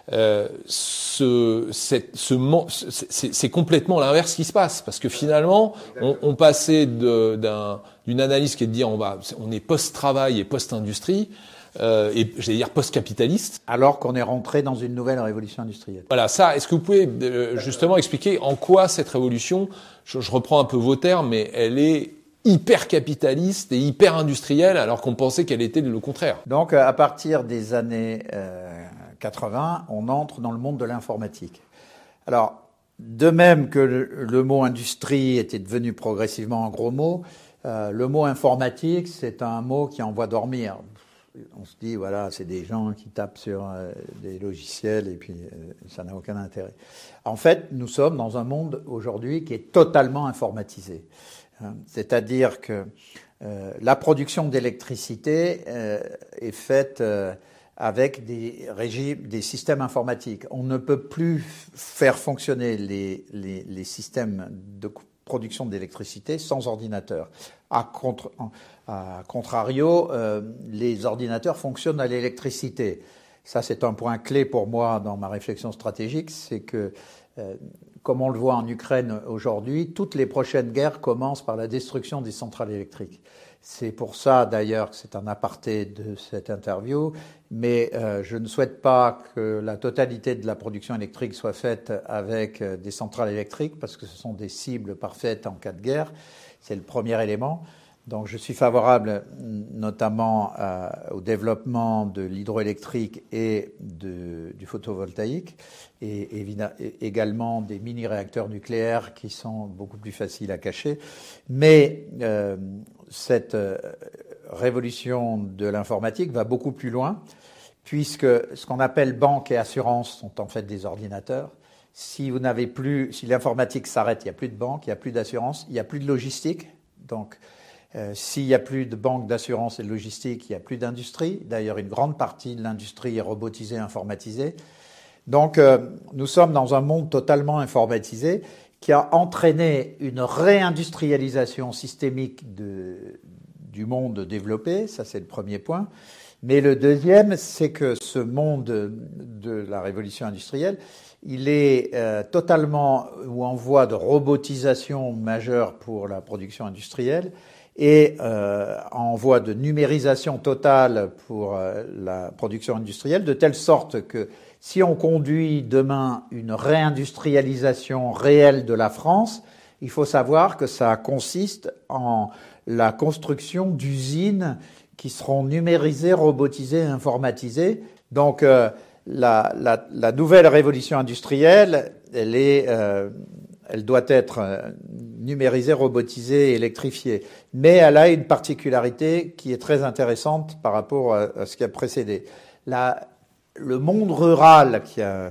C'est complètement l'inverse qui se passe, parce que finalement, on passait d'une analyse qui est de dire on est post-travail et post-industrie, et j'allais dire post-capitaliste.
Alors qu'on est rentré dans une nouvelle révolution industrielle.
Voilà, ça, est-ce que vous pouvez justement expliquer en quoi cette révolution, je reprends un peu vos termes, mais elle est hyper capitaliste et hyper industrielle, alors qu'on pensait qu'elle était le contraire.
Donc, à partir des années 80, on entre dans le monde de l'informatique. Alors, de même que le mot industrie était devenu progressivement un gros mot, le mot informatique, c'est un mot qui envoie dormir. On se dit, voilà, c'est des gens qui tapent sur des logiciels et puis ça n'a aucun intérêt. En fait, nous sommes dans un monde aujourd'hui qui est totalement informatisé. C'est-à-dire que la production d'électricité est faite avec des systèmes informatiques. On ne peut plus faire fonctionner les systèmes de production d'électricité sans ordinateur. A contrario, les ordinateurs fonctionnent à l'électricité. Ça, c'est un point clé pour moi dans ma réflexion stratégique, c'est que comme on le voit en Ukraine aujourd'hui, toutes les prochaines guerres commencent par la destruction des centrales électriques. C'est pour ça, d'ailleurs, que c'est un aparté de cette interview, mais je ne souhaite pas que la totalité de la production électrique soit faite avec des centrales électriques, parce que ce sont des cibles parfaites en cas de guerre. C'est le premier élément. Donc je suis favorable notamment au développement de l'hydroélectrique et du photovoltaïque, et également des mini-réacteurs nucléaires qui sont beaucoup plus faciles à cacher. Mais cette révolution de l'informatique va beaucoup plus loin, puisque ce qu'on appelle banque et assurance sont en fait des ordinateurs. Si l'informatique s'arrête, il n'y a plus de banque, il n'y a plus d'assurance, il n'y a plus de logistique. Donc, s'il n'y a plus de banque, d'assurance et de logistique, il n'y a plus d'industrie. D'ailleurs, une grande partie de l'industrie est robotisée, informatisée. Donc, nous sommes dans un monde totalement informatisé qui a entraîné une réindustrialisation systémique du monde développé. Ça, c'est le premier point. Mais le deuxième, c'est que ce monde de la révolution industrielle, il est totalement ou en voie de robotisation majeure pour la production industrielle et en voie de numérisation totale pour la production industrielle, de telle sorte que si on conduit demain une réindustrialisation réelle de la France, il faut savoir que ça consiste en la construction d'usines qui seront numérisées, robotisées, informatisées. Donc la nouvelle révolution industrielle, elle doit être numérisée, robotisée, électrifiée. Mais elle a une particularité qui est très intéressante par rapport à ce qui a précédé. Le monde rural, qui a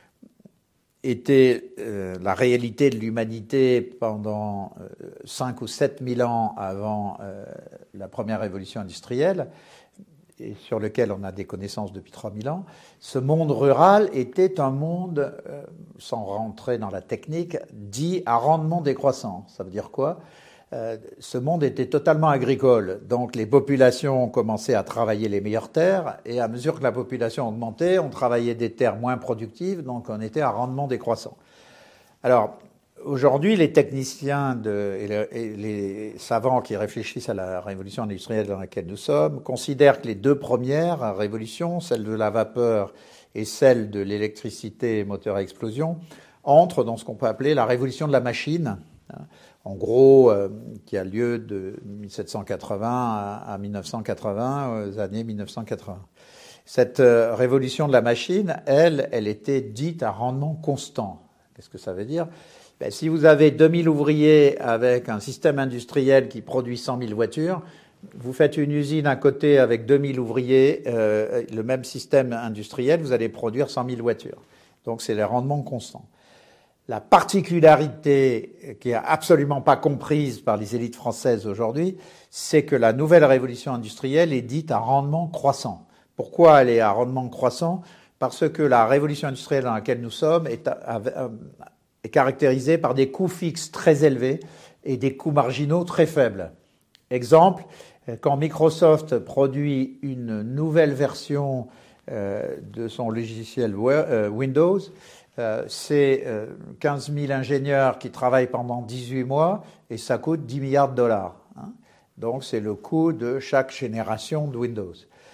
été la réalité de l'humanité pendant 5 ou 7 000 ans avant la première révolution industrielle, et sur lequel on a des connaissances depuis 3 000 ans, ce monde rural était un monde, sans rentrer dans la technique, dit à rendement décroissant. Ça veut dire quoi ? Ce monde était totalement agricole, donc les populations ont commencé à travailler les meilleures terres, et à mesure que la population augmentait, on travaillait des terres moins productives, donc on était à rendement décroissant. Alors, aujourd'hui, les techniciens et les savants qui réfléchissent à la révolution industrielle dans laquelle nous sommes considèrent que les deux premières révolutions, celle de la vapeur et celle de l'électricité moteur à explosion, entrent dans ce qu'on peut appeler la révolution de la machine, en gros, qui a lieu de 1780 à 1980, aux années 1980. Cette révolution de la machine, elle était dite à rendement constant. Qu'est-ce que ça veut dire ? Ben, si vous avez 2000 ouvriers avec un système industriel qui produit 100 000 voitures, vous faites une usine à côté avec 2000 ouvriers, le même système industriel, vous allez produire 100 000 voitures. Donc c'est les rendements constants. La particularité qui est absolument pas comprise par les élites françaises aujourd'hui, c'est que la nouvelle révolution industrielle est dite à rendement croissant. Pourquoi elle est à rendement croissant ? Parce que la révolution industrielle dans laquelle nous sommes est caractérisée par des coûts fixes très élevés et des coûts marginaux très faibles. Exemple, quand Microsoft produit une nouvelle version de son logiciel Windows, c'est 15 000 ingénieurs qui travaillent pendant 18 mois et ça coûte 10 milliards de dollars. Donc c'est le coût de chaque génération de Windows.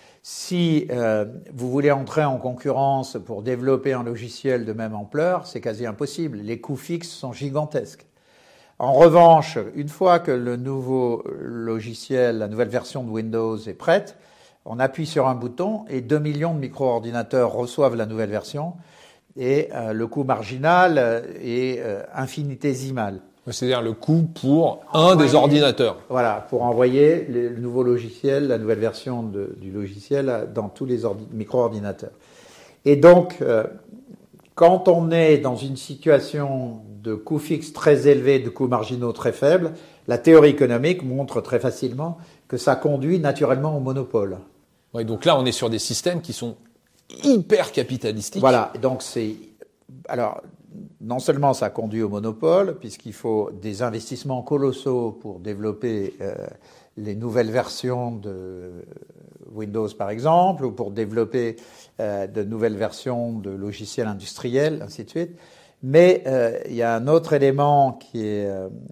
Si vous voulez entrer en concurrence pour développer un logiciel de même ampleur, c'est quasi impossible. Les coûts fixes sont gigantesques. En revanche, une fois que le nouveau logiciel, la nouvelle version de Windows est prête, on appuie sur un bouton et 2 millions de micro-ordinateurs reçoivent la nouvelle version et le coût marginal est infinitésimal.
C'est-à-dire le coût pour un des ordinateurs.
Voilà, pour envoyer le nouveau logiciel, la nouvelle version du logiciel dans tous les micro-ordinateurs. Et donc, quand on est dans une situation de coûts fixes très élevés, de coûts marginaux très faibles, la théorie économique montre très facilement que ça conduit naturellement au monopole.
Oui, donc là, on est sur des systèmes qui sont hyper capitalistiques.
Voilà, donc alors, non seulement ça conduit au monopole, puisqu'il faut des investissements colossaux pour développer les nouvelles versions de Windows, par exemple, ou pour développer de nouvelles versions de logiciels industriels, ainsi de suite. Mais il y a un autre élément qui est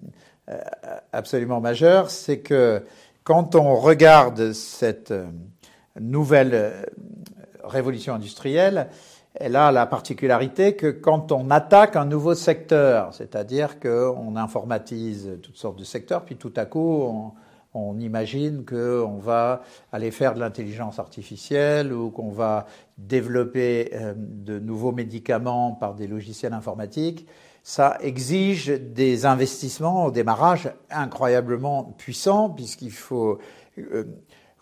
absolument majeur, c'est que quand on regarde cette nouvelle révolution industrielle, elle a la particularité que quand on attaque un nouveau secteur, c'est-à-dire qu'on informatise toutes sortes de secteurs, puis tout à coup on imagine qu'on va aller faire de l'intelligence artificielle ou qu'on va développer de nouveaux médicaments par des logiciels informatiques, ça exige des investissements au démarrage incroyablement puissants puisqu'il faut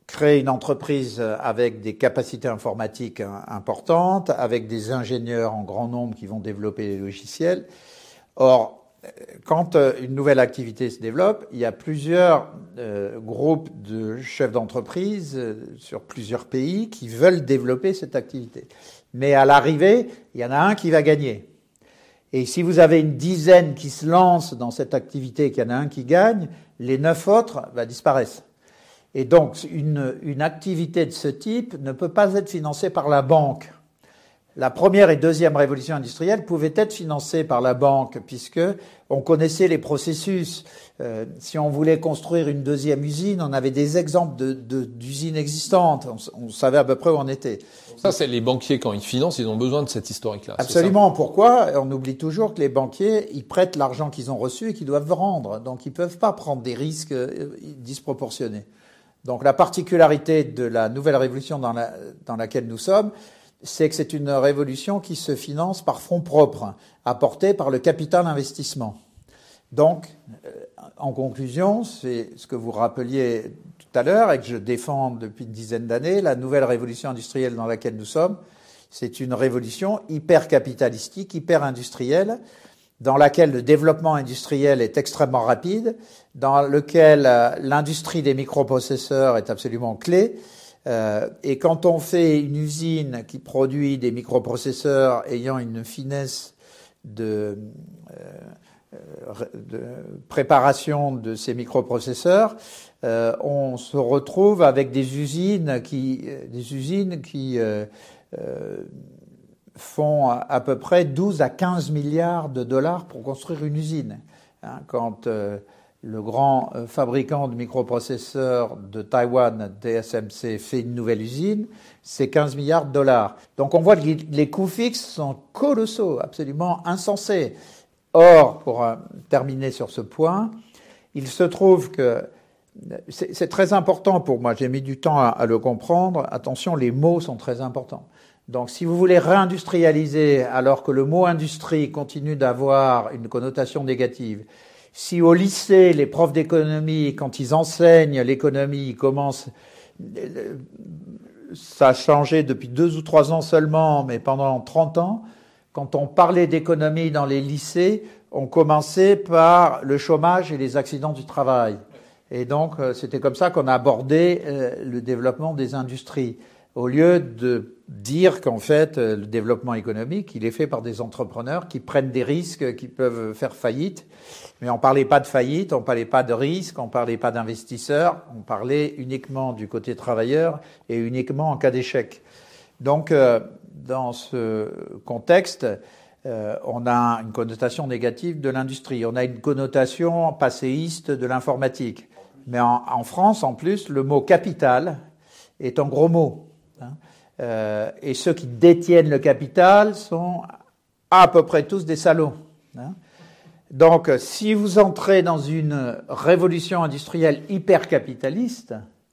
créer une entreprise avec des capacités informatiques importantes, avec des ingénieurs en grand nombre qui vont développer les logiciels. Or, quand une nouvelle activité se développe, il y a plusieurs groupes de chefs d'entreprise sur plusieurs pays qui veulent développer cette activité. Mais à l'arrivée, il y en a un qui va gagner. Et si vous avez une dizaine qui se lancent dans cette activité, qu'il y en a un qui gagne, les 9 autres disparaissent. Et donc, une activité de ce type ne peut pas être financée par la banque. La première et deuxième révolution industrielle pouvaient être financées par la banque puisque on connaissait les processus. Si on voulait construire une deuxième usine, on avait des exemples d'usines existantes. On savait à peu près où on était.
Ça, c'est les banquiers, quand ils financent, ils ont besoin de cet historique-là.
Absolument. Pourquoi? On oublie toujours que les banquiers, ils prêtent l'argent qu'ils ont reçu et qu'ils doivent rendre. Donc, ils peuvent pas prendre des risques disproportionnés. Donc, la particularité de la nouvelle révolution dans laquelle nous sommes, c'est que c'est une révolution qui se finance par fonds propres, apportés par le capital investissement. Donc, en conclusion, c'est ce que vous rappeliez tout à l'heure et que je défends depuis une dizaine d'années, la nouvelle révolution industrielle dans laquelle nous sommes, c'est une révolution hyper capitalistique, hyper industrielle, dans laquelle le développement industriel est extrêmement rapide, dans lequel l'industrie des microprocesseurs est absolument clé. Et quand on fait une usine qui produit des microprocesseurs ayant une finesse de préparation de ces microprocesseurs, on se retrouve avec des usines qui font à peu près 12 à 15 milliards de dollars pour construire une usine. Quand le grand fabricant de microprocesseurs de Taïwan, TSMC, fait une nouvelle usine, c'est 15 milliards de dollars. Donc on voit que les coûts fixes sont colossaux, absolument insensés. Or, pour terminer sur ce point, il se trouve que c'est très important pour moi, j'ai mis du temps à le comprendre. Attention, les mots sont très importants. Donc si vous voulez réindustrialiser alors que le mot industrie continue d'avoir une connotation négative, si au lycée, les profs d'économie, quand ils enseignent l'économie, ils commencent, ça a changé depuis 2 ou 3 ans seulement, mais pendant 30 ans, quand on parlait d'économie dans les lycées, on commençait par le chômage et les accidents du travail. Et donc, c'était comme ça qu'on a abordé le développement des industries. Au lieu de dire qu'en fait, le développement économique, il est fait par des entrepreneurs qui prennent des risques, qui peuvent faire faillite. Mais on parlait pas de faillite, on parlait pas de risque, on parlait pas d'investisseurs, on parlait uniquement du côté travailleur et uniquement en cas d'échec. Donc, dans ce contexte, on a une connotation négative de l'industrie. On a une connotation passéiste de l'informatique. Mais en France, en plus, le mot capital est un gros mot. Et ceux qui détiennent le capital sont à peu près tous des salauds. Donc, si vous entrez dans une révolution industrielle hyper capitaliste,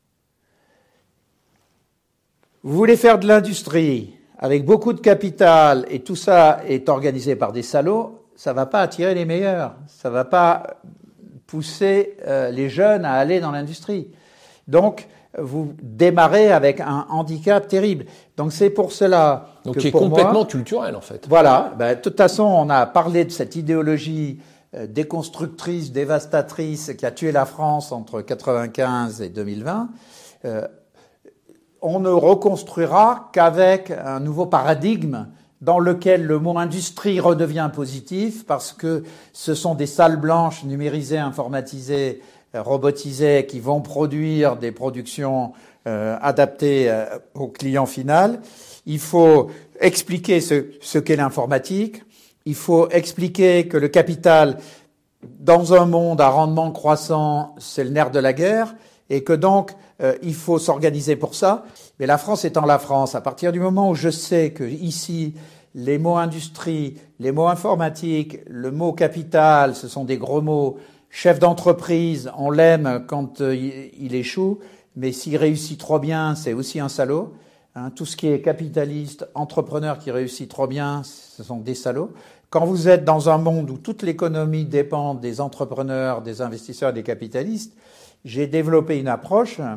vous voulez faire de l'industrie avec beaucoup de capital et tout ça est organisé par des salauds, ça va pas attirer les meilleurs, ça va pas pousser les jeunes à aller dans l'industrie. Donc, vous démarrez avec un handicap terrible. Donc c'est pour cela
donc
que
qui est
pour
complètement
moi,
culturel en fait.
Voilà. De toute façon, on a parlé de cette idéologie déconstructrice, dévastatrice qui a tué la France entre 1995 et 2020. On ne reconstruira qu'avec un nouveau paradigme dans lequel le mot industrie redevient positif parce que ce sont des salles blanches numérisées, informatisées, robotisés qui vont produire des productions adaptées au client final. Il faut expliquer ce qu'est l'informatique. Il faut expliquer que le capital, dans un monde à rendement croissant, c'est le nerf de la guerre et que donc il faut s'organiser pour ça. Mais la France étant la France, à partir du moment où je sais que ici les mots industrie, les mots informatique, le mot capital, ce sont des gros mots. Chef d'entreprise, on l'aime quand il échoue, mais s'il réussit trop bien, c'est aussi un salaud. Tout ce qui est capitaliste, entrepreneur qui réussit trop bien, ce sont des salauds. Quand vous êtes dans un monde où toute l'économie dépend des entrepreneurs, des investisseurs et des capitalistes, j'ai développé une approche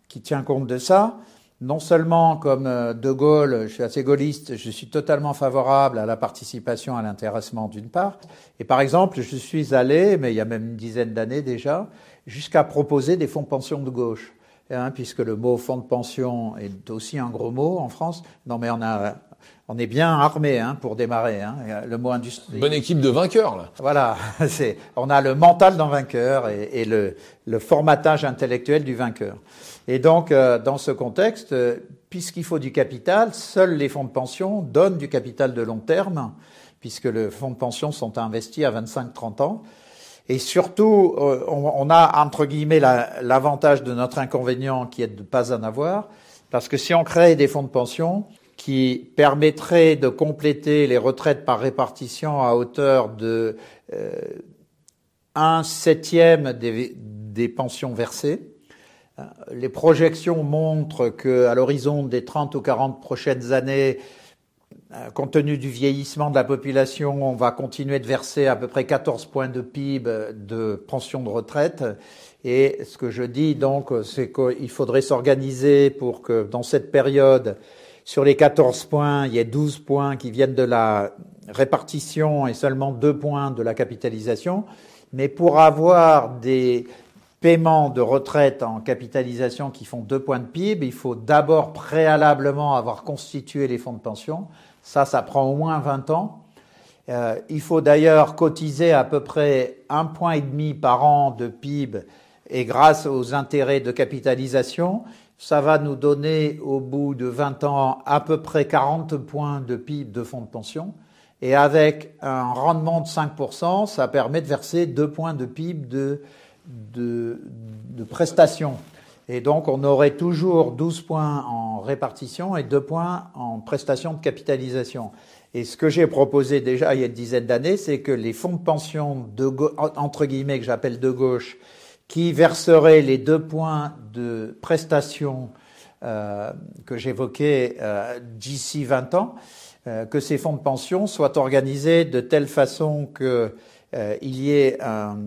qui tient compte de ça. Non seulement, comme De Gaulle, je suis assez gaulliste, je suis totalement favorable à la participation, à l'intéressement d'une part. Et par exemple, je suis allé, mais il y a même une dizaine d'années déjà, jusqu'à proposer des fonds de pension de gauche. Puisque le mot fonds de pension est aussi un gros mot en France. Non, mais on est bien armé pour démarrer. Le mot industrie.
Bonne équipe de vainqueurs, là.
Voilà, on a le mental d'un vainqueur et le formatage intellectuel du vainqueur. Et donc, dans ce contexte, puisqu'il faut du capital, seuls les fonds de pension donnent du capital de long terme, puisque les fonds de pension sont investis à 25-30 ans. Et surtout, on a, entre guillemets, l'avantage de notre inconvénient qui est de ne pas en avoir, parce que si on crée des fonds de pension qui permettraient de compléter les retraites par répartition à hauteur de 1/7 des pensions versées, les projections montrent qu'à l'horizon des 30 ou 40 prochaines années, compte tenu du vieillissement de la population, on va continuer de verser à peu près 14 points de PIB de pension de retraite. Et ce que je dis donc, c'est qu'il faudrait s'organiser pour que dans cette période, sur les 14 points, il y ait 12 points qui viennent de la répartition et seulement 2 points de la capitalisation. Mais pour avoir des paiements de retraite en capitalisation qui font 2 points de PIB, il faut d'abord préalablement avoir constitué les fonds de pension. Ça prend au moins 20 ans. Il faut d'ailleurs cotiser à peu près 1,5 point par an de PIB et grâce aux intérêts de capitalisation, ça va nous donner au bout de 20 ans à peu près 40 points de PIB de fonds de pension. Et avec un rendement de 5%, ça permet de verser 2 points de PIB de prestations. Et donc, on aurait toujours 12 points en répartition et 2 points en prestations de capitalisation. Et ce que j'ai proposé déjà il y a une dizaine d'années, c'est que les fonds de pension entre guillemets que j'appelle de gauche, qui verseraient les 2 points de prestations que j'évoquais d'ici 20 ans, que ces fonds de pension soient organisés de telle façon que il y ait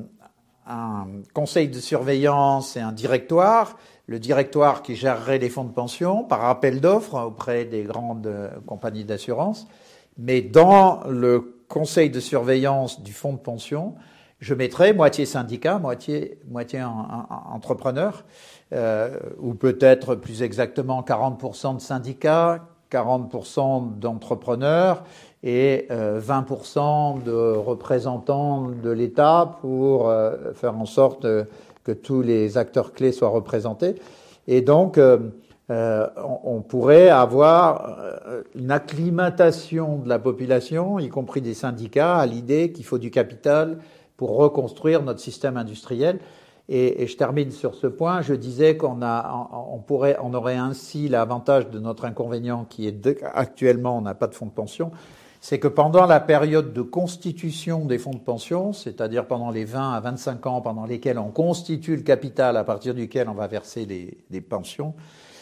un conseil de surveillance et un directoire, le directoire qui gérerait les fonds de pension par appel d'offres auprès des grandes compagnies d'assurance. Mais dans le conseil de surveillance du fonds de pension, je mettrais moitié syndicat, moitié entrepreneur, ou peut-être plus exactement 40% de syndicats, 40% d'entrepreneurs et 20% de représentants de l'État pour faire en sorte que tous les acteurs clés soient représentés. Et donc, on pourrait avoir une acclimatation de la population, y compris des syndicats, à l'idée qu'il faut du capital pour reconstruire notre système industriel. Et je termine sur ce point. Je disais qu'on aurait ainsi l'avantage de notre inconvénient qui est actuellement on n'a pas de fonds de pension. C'est que pendant la période de constitution des fonds de pension, c'est-à-dire pendant les 20 à 25 ans pendant lesquels on constitue le capital à partir duquel on va verser les pensions,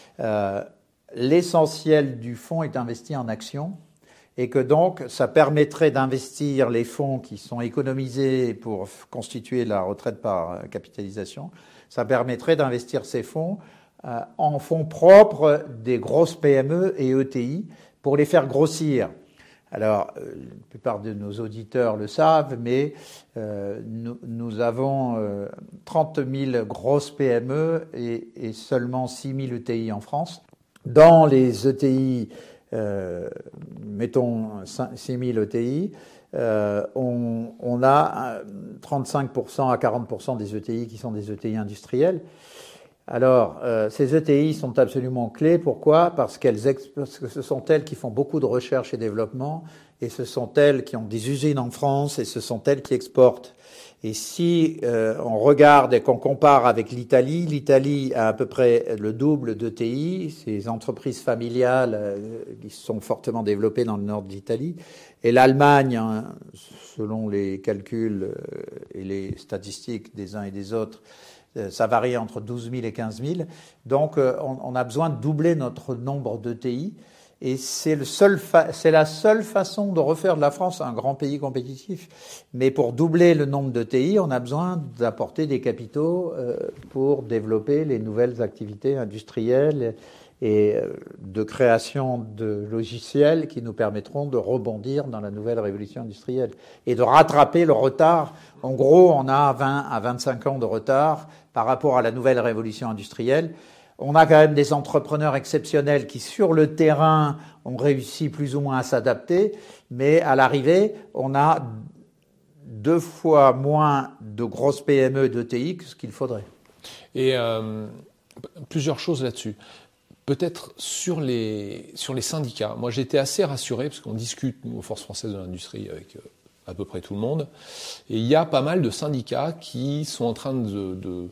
l'essentiel du fonds est investi en actions et que donc ça permettrait d'investir les fonds qui sont économisés pour constituer la retraite par capitalisation. Ça permettrait d'investir ces fonds en fonds propres des grosses PME et ETI pour les faire grossir. Alors, la plupart de nos auditeurs le savent, mais nous avons 30 000 grosses PME et seulement 6 000 ETI en France. Dans les ETI, mettons 6 000 ETI, on a 35% à 40% des ETI qui sont des ETI industriels. Alors, ces ETI sont absolument clés. Pourquoi ? Parce que ce sont elles qui font beaucoup de recherche et développement, et ce sont elles qui ont des usines en France, et ce sont elles qui exportent. Et si on regarde et qu'on compare avec l'Italie, l'Italie a à peu près le double d'ETI, ces entreprises familiales qui sont fortement développées dans le nord de l'Italie, et l'Allemagne, selon les calculs et les statistiques des uns et des autres, ça varie entre 12 000 et 15 000. Donc, on a besoin de doubler notre nombre d'ETI. Et c'est la seule façon de refaire de la France un grand pays compétitif. Mais pour doubler le nombre de TI, on a besoin d'apporter des capitaux pour développer les nouvelles activités industrielles et de création de logiciels qui nous permettront de rebondir dans la nouvelle révolution industrielle et de rattraper le retard. En gros, on a 20 à 25 ans de retard par rapport à la nouvelle révolution industrielle. On a quand même des entrepreneurs exceptionnels qui, sur le terrain, ont réussi plus ou moins à s'adapter, mais à l'arrivée, on a 2 fois moins de grosses PME de TI que ce qu'il faudrait.
Et plusieurs choses là-dessus. Peut-être sur les syndicats. Moi, j'ai été assez rassuré, parce qu'on discute, nous, aux Forces françaises de l'industrie, avec à peu près tout le monde, et il y a pas mal de syndicats qui sont en train de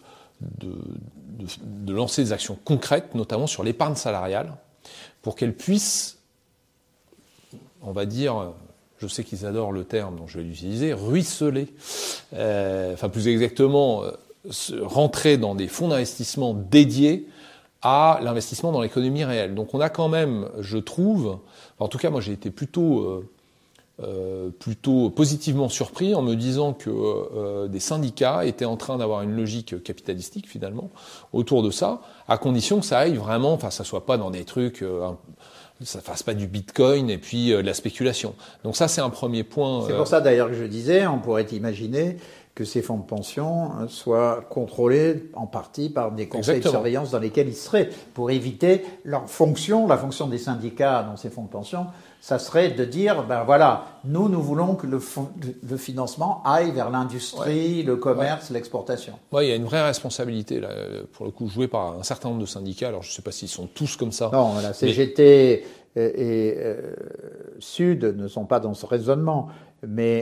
lancer des actions concrètes, notamment sur l'épargne salariale, pour qu'elle puisse, on va dire, je sais qu'ils adorent le terme, donc je vais l'utiliser, ruisseler, enfin plus exactement, rentrer dans des fonds d'investissement dédiés à l'investissement dans l'économie réelle. Donc on a quand même, je trouve, en tout cas moi j'ai été plutôt positivement surpris en me disant que des syndicats étaient en train d'avoir une logique capitalistique finalement autour de ça, à condition que ça aille vraiment, enfin ça soit pas dans des trucs, ça fasse pas du bitcoin et puis de la spéculation. Donc ça c'est un premier point.
C'est pour ça d'ailleurs que je disais, on pourrait imaginer que ces fonds de pension soient contrôlés en partie par des conseils Exactement. De surveillance dans lesquels ils seraient, pour éviter leur fonction, la fonction des syndicats dans ces fonds de pension, ça serait de dire, ben voilà, nous voulons que le financement aille vers l'industrie, le commerce, l'exportation.
Oui, il y a une vraie responsabilité, là, pour le coup, jouée par un certain nombre de syndicats. Alors, je ne sais pas s'ils sont tous comme ça.
Non, la CGT et Sud ne sont pas dans ce raisonnement, mais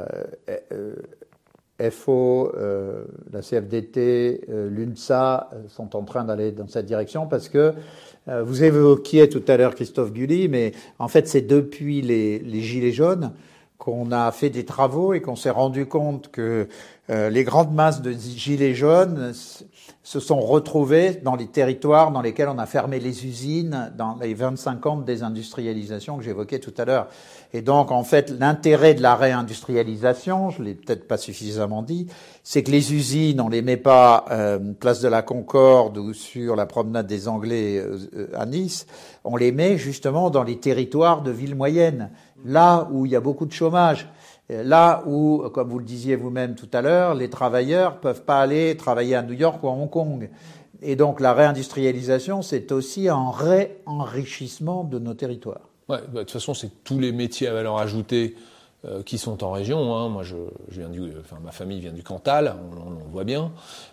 FO, la CFDT, l'UNSA sont en train d'aller dans cette direction parce que vous évoquiez tout à l'heure Christophe Guilly, mais en fait c'est depuis les Gilets jaunes qu'on a fait des travaux et qu'on s'est rendu compte que les grandes masses de Gilets jaunes se sont retrouvées dans les territoires dans lesquels on a fermé les usines dans les 25 ans de désindustrialisation que j'évoquais tout à l'heure. Et donc, en fait, l'intérêt de la réindustrialisation, je l'ai peut-être pas suffisamment dit, c'est que les usines, on les met pas place de la Concorde ou sur la promenade des Anglais à Nice, on les met justement dans les territoires de villes moyennes, là où il y a beaucoup de chômage. Là où, comme vous le disiez vous-même tout à l'heure, les travailleurs peuvent pas aller travailler à New York ou à Hong Kong. Et donc la réindustrialisation, c'est aussi un réenrichissement de nos territoires.
Ouais, de toute façon, c'est tous les métiers à valeur ajoutée qui sont en région. Hein. Moi, je viens ma famille vient du Cantal, on le voit bien.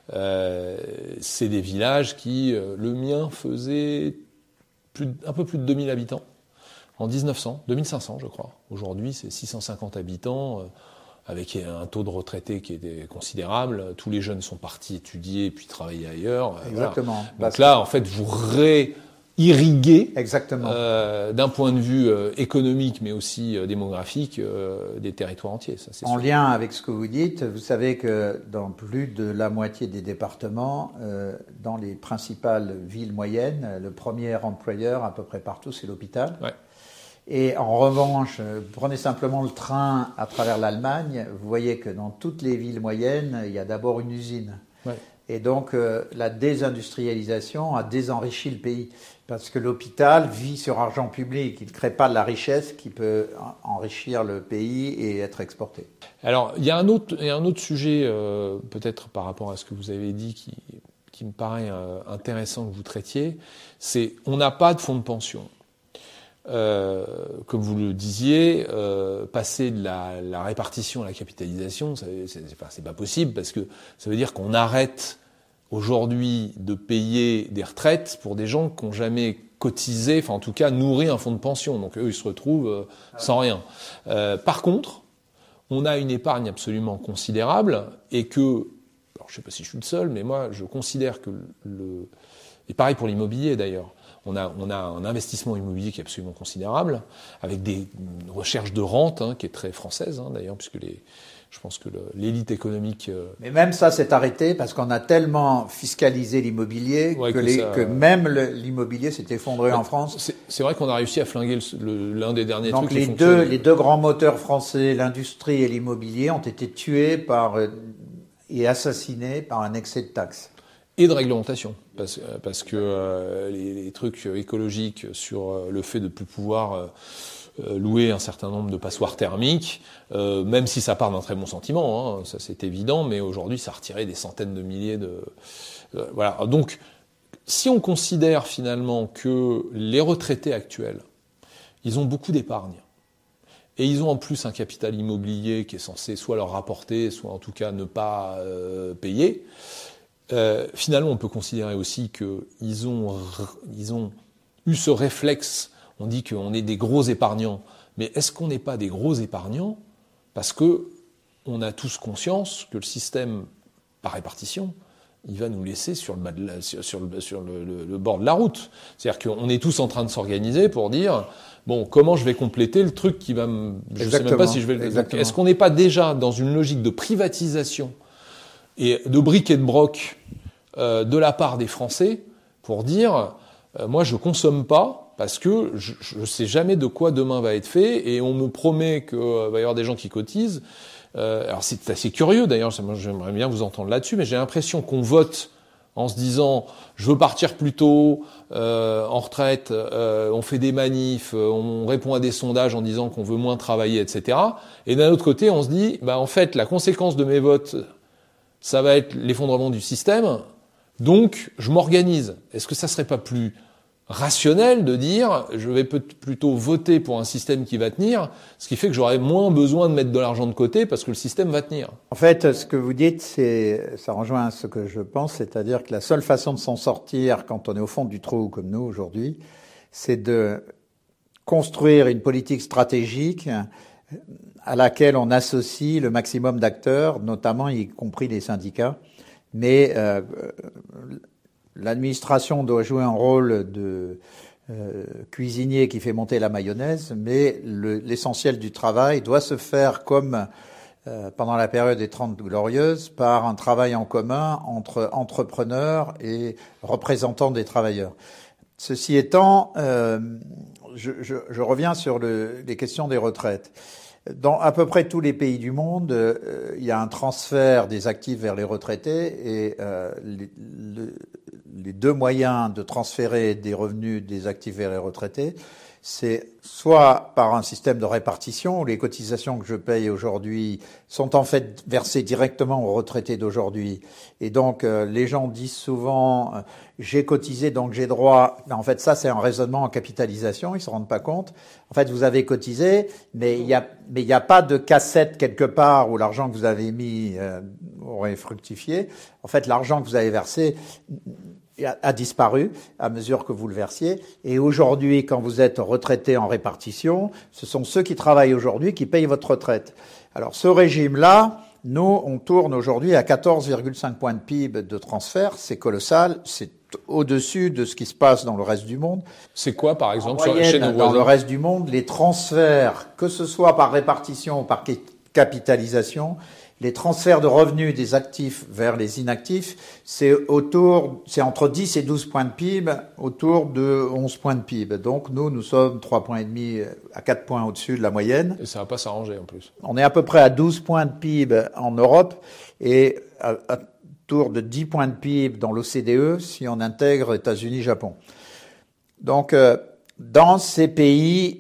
C'est des villages qui, le mien faisait un peu plus de 2000 habitants. En 2500 je crois. Aujourd'hui, c'est 650 habitants, avec un taux de retraités qui était considérable. Tous les jeunes sont partis étudier puis travailler ailleurs.
Exactement.
Voilà. Donc là, en fait, vous réirriguez,
Exactement.
D'un point de vue économique, mais aussi démographique, des territoires entiers. Ça, c'est
en
sûr.
Lien avec ce que vous dites, vous savez que dans plus de la moitié des départements, dans les principales villes moyennes, le premier employeur à peu près partout, c'est l'hôpital.
Ouais.
Et en revanche, prenez simplement le train à travers l'Allemagne, vous voyez que dans toutes les villes moyennes, il y a d'abord une usine.
Ouais.
Et donc, la désindustrialisation a désenrichi le pays. Parce que l'hôpital vit sur argent public. Il ne crée pas de la richesse qui peut enrichir le pays et être exporté.
Alors, il y a un autre sujet, peut-être par rapport à ce que vous avez dit, qui me paraît intéressant que vous traitiez, c'est on n'a pas de fonds de pension. Comme vous le disiez, passer de la répartition à la capitalisation, c'est pas possible parce que ça veut dire qu'on arrête aujourd'hui de payer des retraites pour des gens qui n'ont jamais cotisé, enfin en tout cas nourri un fonds de pension. Donc eux, ils se retrouvent sans rien. Par contre, on a une épargne absolument considérable et que, alors je sais pas si je suis le seul, mais moi je considère que et pareil pour l'immobilier d'ailleurs, On a un investissement immobilier qui est absolument considérable, avec des recherches de rente, qui est très française, d'ailleurs, puisque je pense que l'élite économique...
Mais même ça s'est arrêté parce qu'on a tellement fiscalisé l'immobilier que même l'immobilier s'est effondré en France.
C'est vrai qu'on a réussi à flinguer l'un des derniers
trucs
qui
fonctionnent. Donc les deux grands moteurs français, l'industrie et l'immobilier, ont été tués et assassinés par un excès de taxes.
Et de réglementation, parce que les trucs écologiques sur le fait de ne plus pouvoir louer un certain nombre de passoires thermiques, même si ça part d'un très bon sentiment, ça c'est évident, mais aujourd'hui ça a retiré des centaines de milliers de... voilà. Donc, si on considère finalement que les retraités actuels, ils ont beaucoup d'épargne, et ils ont en plus un capital immobilier qui est censé soit leur rapporter, soit en tout cas ne pas payer, finalement, on peut considérer aussi qu'ils ont eu ce réflexe. On dit qu'on est des gros épargnants, mais est-ce qu'on n'est pas des gros épargnants parce que on a tous conscience que le système par répartition, il va nous laisser sur le bord de la route. C'est-à-dire qu'on est tous en train de s'organiser pour dire bon, comment je vais compléter le truc qui va me... Je ne sais même pas si je vais le... Est-ce qu'on n'est pas déjà dans une logique de privatisation et de briques et de broc de la part des Français pour dire moi je consomme pas parce que je ne sais jamais de quoi demain va être fait et on me promet qu'il va y avoir des gens qui cotisent. Alors c'est assez curieux d'ailleurs, moi j'aimerais bien vous entendre là-dessus, mais j'ai l'impression qu'on vote en se disant je veux partir plus tôt en retraite, on fait des manifs, on répond à des sondages en disant qu'on veut moins travailler, etc. Et d'un autre côté on se dit en fait la conséquence de mes votes ça va être l'effondrement du système, donc je m'organise. Est-ce que ça serait pas plus rationnel de dire je vais plutôt voter pour un système qui va tenir, ce qui fait que j'aurai moins besoin de mettre de l'argent de côté parce que le système va tenir.
En fait, ce que vous dites, ça rejoint ce que je pense, c'est-à-dire que la seule façon de s'en sortir quand on est au fond du trou comme nous aujourd'hui, c'est de construire une politique stratégique à laquelle on associe le maximum d'acteurs, notamment y compris les syndicats, mais l'administration doit jouer un rôle de cuisinier qui fait monter la mayonnaise, mais l'essentiel du travail doit se faire comme pendant la période des 30 Glorieuses, par un travail en commun entre entrepreneurs et représentants des travailleurs. Ceci étant, je reviens sur les questions des retraites. Dans à peu près tous les pays du monde, il y a un transfert des actifs vers les retraités et les deux moyens de transférer des revenus des actifs vers les retraités, c'est soit par un système de répartition où les cotisations que je paye aujourd'hui sont en fait versées directement aux retraités d'aujourd'hui. Et donc les gens disent souvent j'ai cotisé donc j'ai droit. Mais en fait ça c'est un raisonnement en capitalisation, ils se rendent pas compte. En fait vous avez cotisé, mais il y a pas de cassette quelque part où l'argent que vous avez mis aurait fructifié. En fait l'argent que vous avez versé a disparu à mesure que vous le versiez. Et aujourd'hui, quand vous êtes retraité en répartition, ce sont ceux qui travaillent aujourd'hui qui payent votre retraite. Alors ce régime-là, nous, on tourne aujourd'hui à 14,5 points de PIB de transfert. C'est colossal. C'est au-dessus de ce qui se passe dans le reste du monde.
C'est quoi, par exemple,
chez nos voisins ? Dans le reste du monde, les transferts, que ce soit par répartition ou par capitalisation, les transferts de revenus des actifs vers les inactifs, c'est entre 10 et 12 points de PIB, autour de 11 points de PIB. Donc nous sommes 3,5 points à 4 points au-dessus de la moyenne.
Et ça va pas s'arranger en plus.
On est à peu près à 12 points de PIB en Europe et autour de 10 points de PIB dans l'OCDE si on intègre États-Unis, Japon. Donc dans ces pays...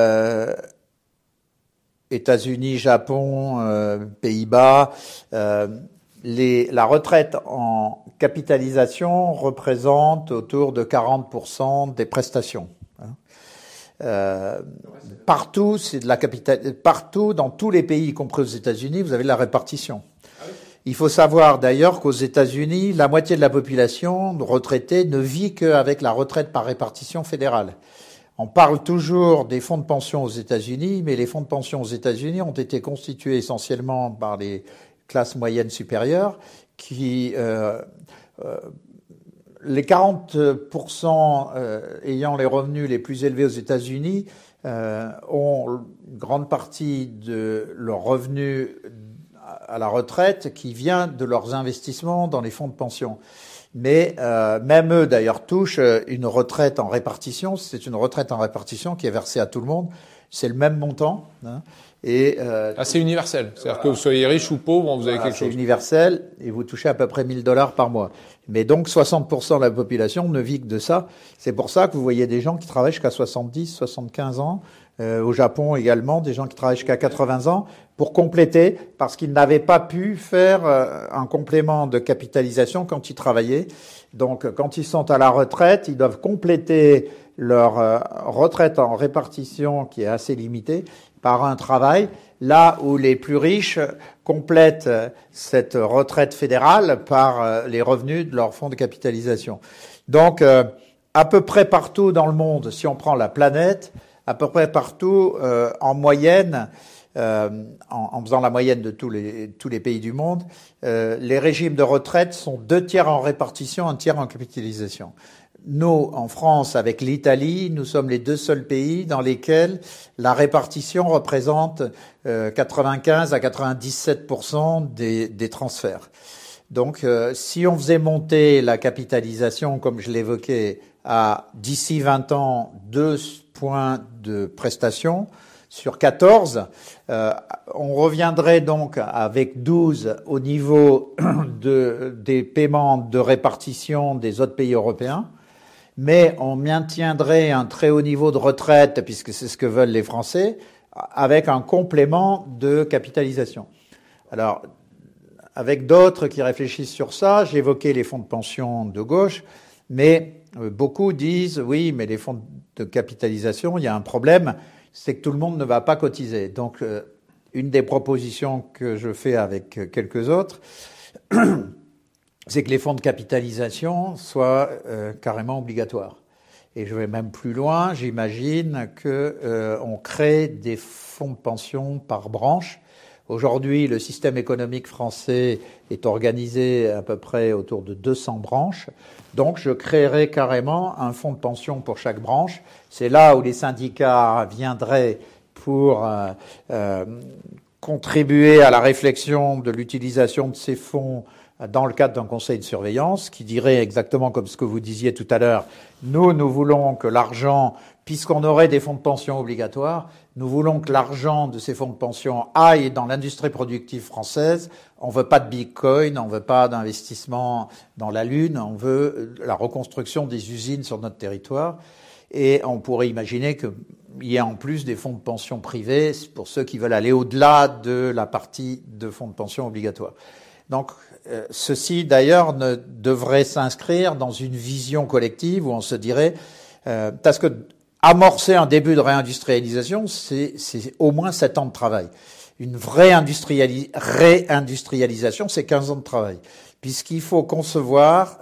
États-Unis, Japon, Pays-Bas, la retraite en capitalisation représente autour de 40% des prestations. Partout, c'est de la partout dans tous les pays, y compris aux États-Unis, vous avez de la répartition. Il faut savoir d'ailleurs qu'aux États-Unis, la moitié de la population retraitée ne vit qu'avec la retraite par répartition fédérale. On parle toujours des fonds de pension aux États-Unis, mais les fonds de pension aux États-Unis ont été constitués essentiellement par les classes moyennes supérieures qui les 40% ayant les revenus les plus élevés aux États-Unis ont une grande partie de leurs revenus à la retraite qui vient de leurs investissements dans les fonds de pension. Mais même eux, d'ailleurs, touchent une retraite en répartition. C'est une retraite en répartition qui est versée à tout le monde. C'est le même montant. Hein. Et
c'est universel. C'est-à-dire que vous soyez riche ou pauvre, vous avez quelque chose.
C'est universel et vous touchez à peu près $1,000 par mois. Mais donc 60% de la population ne vit que de ça. C'est pour ça que vous voyez des gens qui travaillent jusqu'à 70, 75 ans. Au Japon également, des gens qui travaillent jusqu'à 80 ans pour compléter, parce qu'ils n'avaient pas pu faire un complément de capitalisation quand ils travaillaient. Donc quand ils sont à la retraite, ils doivent compléter leur retraite en répartition qui est assez limitée par un travail, là où les plus riches complètent cette retraite fédérale par les revenus de leur fonds de capitalisation. Donc à peu près partout dans le monde, si on prend la planète, à peu près partout, en moyenne, en faisant la moyenne de tous les pays du monde, les régimes de retraite sont 2 tiers en répartition, 1 tiers en capitalisation. Nous, en France, avec l'Italie, nous sommes les 2 seuls pays dans lesquels la répartition représente 95 à 97% des transferts. Donc, si on faisait monter la capitalisation, comme je l'évoquais, à d'ici 20 ans, 2 points de prestation sur 14, on reviendrait donc avec 12 au niveau des paiements de répartition des autres pays européens, mais on maintiendrait un très haut niveau de retraite, puisque c'est ce que veulent les Français, avec un complément de capitalisation. Alors, avec d'autres qui réfléchissent sur ça, j'évoquais les fonds de pension de gauche, mais beaucoup disent, oui, mais les fonds de capitalisation, il y a un problème, c'est que tout le monde ne va pas cotiser. Donc, une des propositions que je fais avec quelques autres, c'est que les fonds de capitalisation soient carrément obligatoires. Et je vais même plus loin, j'imagine qu'on crée des fonds de pension par branche. Aujourd'hui, le système économique français est organisé à peu près autour de 200 branches. Donc, je créerai carrément un fonds de pension pour chaque branche. C'est là où les syndicats viendraient pour contribuer à la réflexion de l'utilisation de ces fonds dans le cadre d'un conseil de surveillance qui dirait exactement comme ce que vous disiez tout à l'heure, nous voulons que l'argent, puisqu'on aurait des fonds de pension obligatoires, nous voulons que l'argent de ces fonds de pension aille dans l'industrie productive française. On veut pas de bitcoin, on veut pas d'investissement dans la Lune, on veut la reconstruction des usines sur notre territoire. Et on pourrait imaginer qu'il y ait en plus des fonds de pension privés pour ceux qui veulent aller au-delà de la partie de fonds de pension obligatoires. Donc, ceci, d'ailleurs, ne devrait s'inscrire dans une vision collective où on se dirait, parce que amorcer un début de réindustrialisation, c'est au moins 7 ans de travail. Une vraie réindustrialisation, c'est 15 ans de travail, puisqu'il faut concevoir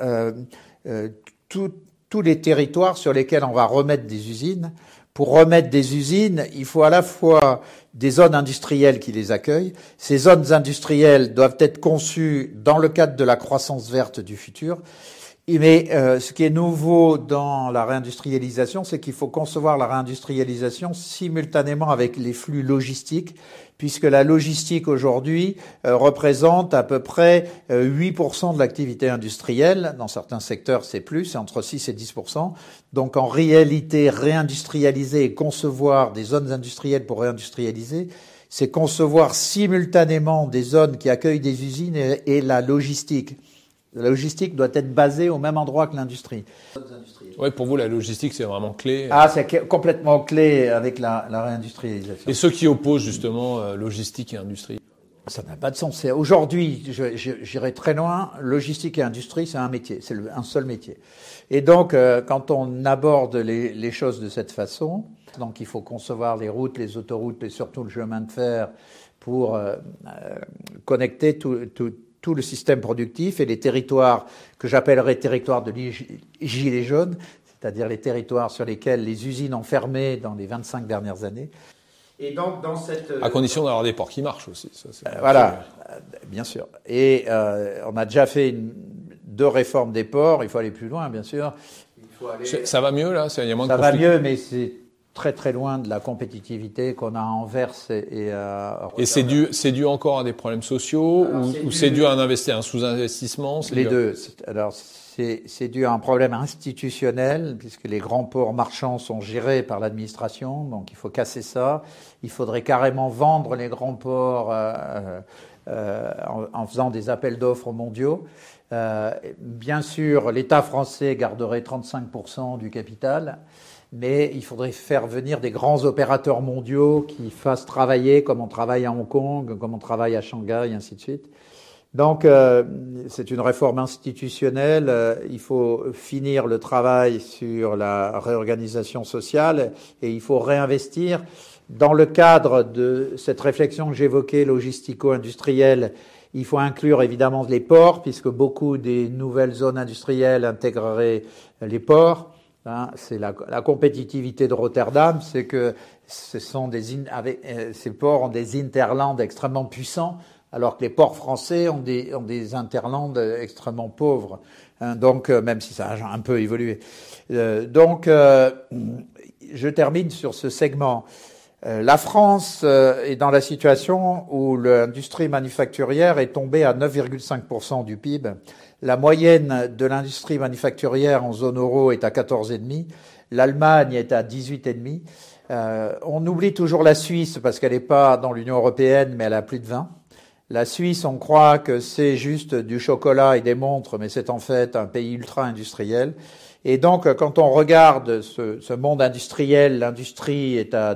tous les territoires sur lesquels on va remettre des usines. Pour remettre des usines, il faut à la fois des zones industrielles qui les accueillent. Ces zones industrielles doivent être conçues dans le cadre de la croissance verte du futur. Mais ce qui est nouveau dans la réindustrialisation, c'est qu'il faut concevoir la réindustrialisation simultanément avec les flux logistiques, puisque la logistique aujourd'hui représente à peu près 8% de l'activité industrielle. Dans certains secteurs, c'est plus, c'est entre 6 et 10%. Donc en réalité, réindustrialiser et concevoir des zones industrielles pour réindustrialiser, c'est concevoir simultanément des zones qui accueillent des usines et la logistique. La logistique doit être basée au même endroit que l'industrie.
Oui, pour vous, la logistique, c'est vraiment clé.
Ah, c'est complètement clé avec la réindustrialisation.
Et ceux qui opposent justement logistique et industrie?
Ça n'a pas de sens. Aujourd'hui, j'irai très loin, logistique et industrie, c'est un métier, c'est un seul métier. Et donc, quand on aborde les choses de cette façon, donc il faut concevoir les routes, les autoroutes et surtout le chemin de fer pour connecter tout le système productif et les territoires que j'appellerais territoires de gilets jaunes, c'est-à-dire les territoires sur lesquels les usines ont fermé dans les 25 dernières années. Et donc, dans cette...
À condition d'avoir des ports qui marchent aussi. Ça,
voilà, bien sûr. Et on a déjà fait de réforme des ports. Il faut aller plus loin, bien sûr.
Ça va mieux, là? Il y a moins de
conflits. Ça va mieux, mais c'est très très loin de la compétitivité qu'on a à Anvers et à Rotterdam.
Et c'est dû encore à des problèmes sociaux ou c'est dû à un sous-investissement?
Les deux. Alors, c'est dû à un problème institutionnel, puisque les grands ports marchands sont gérés par l'administration, donc il faut casser ça. Il faudrait carrément vendre les grands ports en faisant des appels d'offres mondiaux. Bien sûr, l'État français garderait 35% du capital, mais il faudrait faire venir des grands opérateurs mondiaux qui fassent travailler comme on travaille à Hong Kong, comme on travaille à Shanghai, et ainsi de suite. Donc, c'est une réforme institutionnelle. Il faut finir le travail sur la réorganisation sociale et il faut réinvestir. Dans le cadre de cette réflexion que j'évoquais, logistico-industrielle, il faut inclure évidemment les ports, puisque beaucoup des nouvelles zones industrielles intégreraient les ports. C'est la compétitivité de Rotterdam, c'est que ces ports ont des hinterlands extrêmement puissants, alors que les ports français ont des hinterlands extrêmement pauvres. Donc, même si ça a un peu évolué. Je termine sur ce segment. La France est dans la situation où l'industrie manufacturière est tombée à 9,5% du PIB. La moyenne de l'industrie manufacturière en zone euro est à 14,5%. L'Allemagne est à 18,5%. On oublie toujours la Suisse parce qu'elle n'est pas dans l'Union européenne, mais elle a plus de 20%. La Suisse, on croit que c'est juste du chocolat et des montres, mais c'est en fait un pays ultra-industriel. Et donc, quand on regarde ce monde industriel, l'industrie est à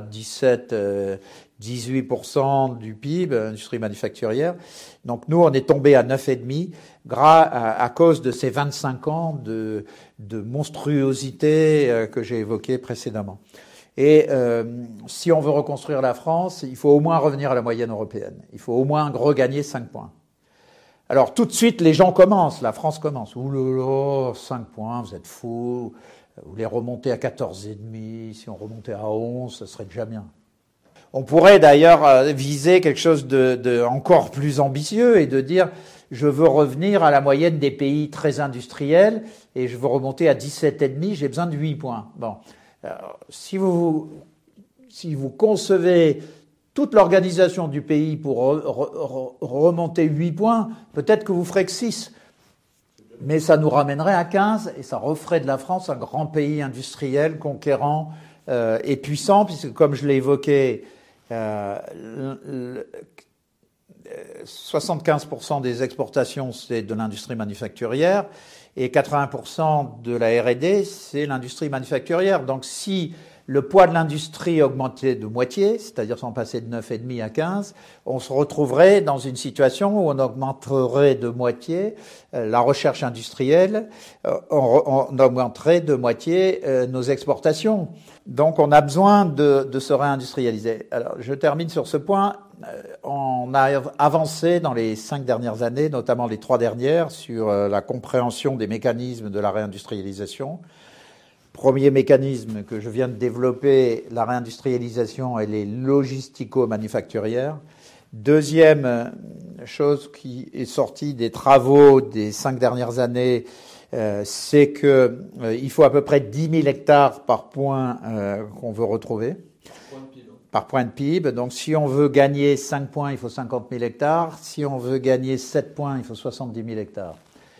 18% du PIB, industrie manufacturière. Donc, nous, on est tombé à 9,5% à cause de ces 25 ans de monstruosité que j'ai évoquées précédemment. Et si on veut reconstruire la France, il faut au moins revenir à la moyenne européenne. Il faut au moins regagner 5 points. Alors tout de suite, les gens commencent, la France commence. Ouh là là, 5 points, vous êtes fous. Vous voulez remonter à 14,5, si on remontait à 11, ce serait déjà bien. On pourrait d'ailleurs viser quelque chose de encore plus ambitieux et de dire je veux revenir à la moyenne des pays très industriels et je veux remonter à 17,5, j'ai besoin de 8 points. Bon. Alors, si vous concevez toute l'organisation du pays pour remonter 8 points, peut-être que vous ferez que 6. Mais ça nous ramènerait à 15 et ça referait de la France un grand pays industriel, conquérant et puissant, puisque comme je l'ai évoqué, 75% des exportations, c'est de l'industrie manufacturière. Et 80% de la R&D, c'est l'industrie manufacturière. Donc, si le poids de l'industrie augmentait de moitié, c'est-à-dire si on passait de 9,5 à 15, on se retrouverait dans une situation où on augmenterait de moitié la recherche industrielle, on augmenterait de moitié nos exportations. Donc, on a besoin de se réindustrialiser. Alors, je termine sur ce point. On a avancé dans les 5 dernières années, notamment les 3 dernières, sur la compréhension des mécanismes de la réindustrialisation. Premier mécanisme que je viens de développer, la réindustrialisation, elle est logistico-manufacturière. Deuxième chose qui est sortie des travaux des 5 dernières années, c'est que il faut à peu près 10 000 hectares par point qu'on veut retrouver. Par point de PIB. Donc, si on veut gagner 5 points, il faut 50 000 hectares. Si on veut gagner 7 points, il faut 70 000 hectares.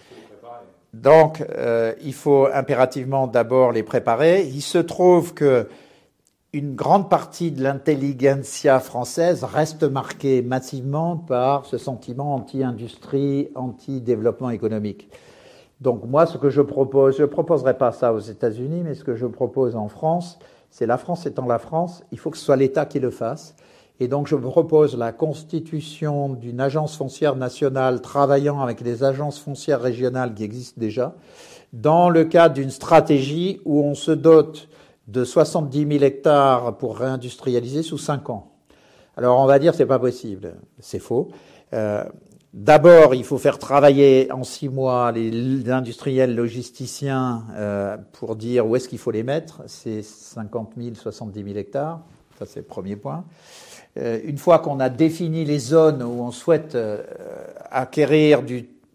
Donc, il faut impérativement d'abord les préparer. Il se trouve que une grande partie de l'intelligentsia française reste marquée massivement par ce sentiment anti-industrie, anti-développement économique. Donc, moi, ce que je proposerai pas ça aux États-Unis, mais ce que je propose en France, c'est la France étant la France, il faut que ce soit l'État qui le fasse. Et donc, je propose la constitution d'une agence foncière nationale travaillant avec les agences foncières régionales qui existent déjà, dans le cadre d'une stratégie où on se dote de 70 000 hectares pour réindustrialiser sous 5 ans. Alors, on va dire c'est pas possible. C'est faux. D'abord, il faut faire travailler en 6 mois les industriels logisticiens pour dire où est-ce qu'il faut les mettre. C'est 50 000, 70 000 hectares. Ça, c'est le premier point. Une fois qu'on a défini les zones où on souhaite acquérir du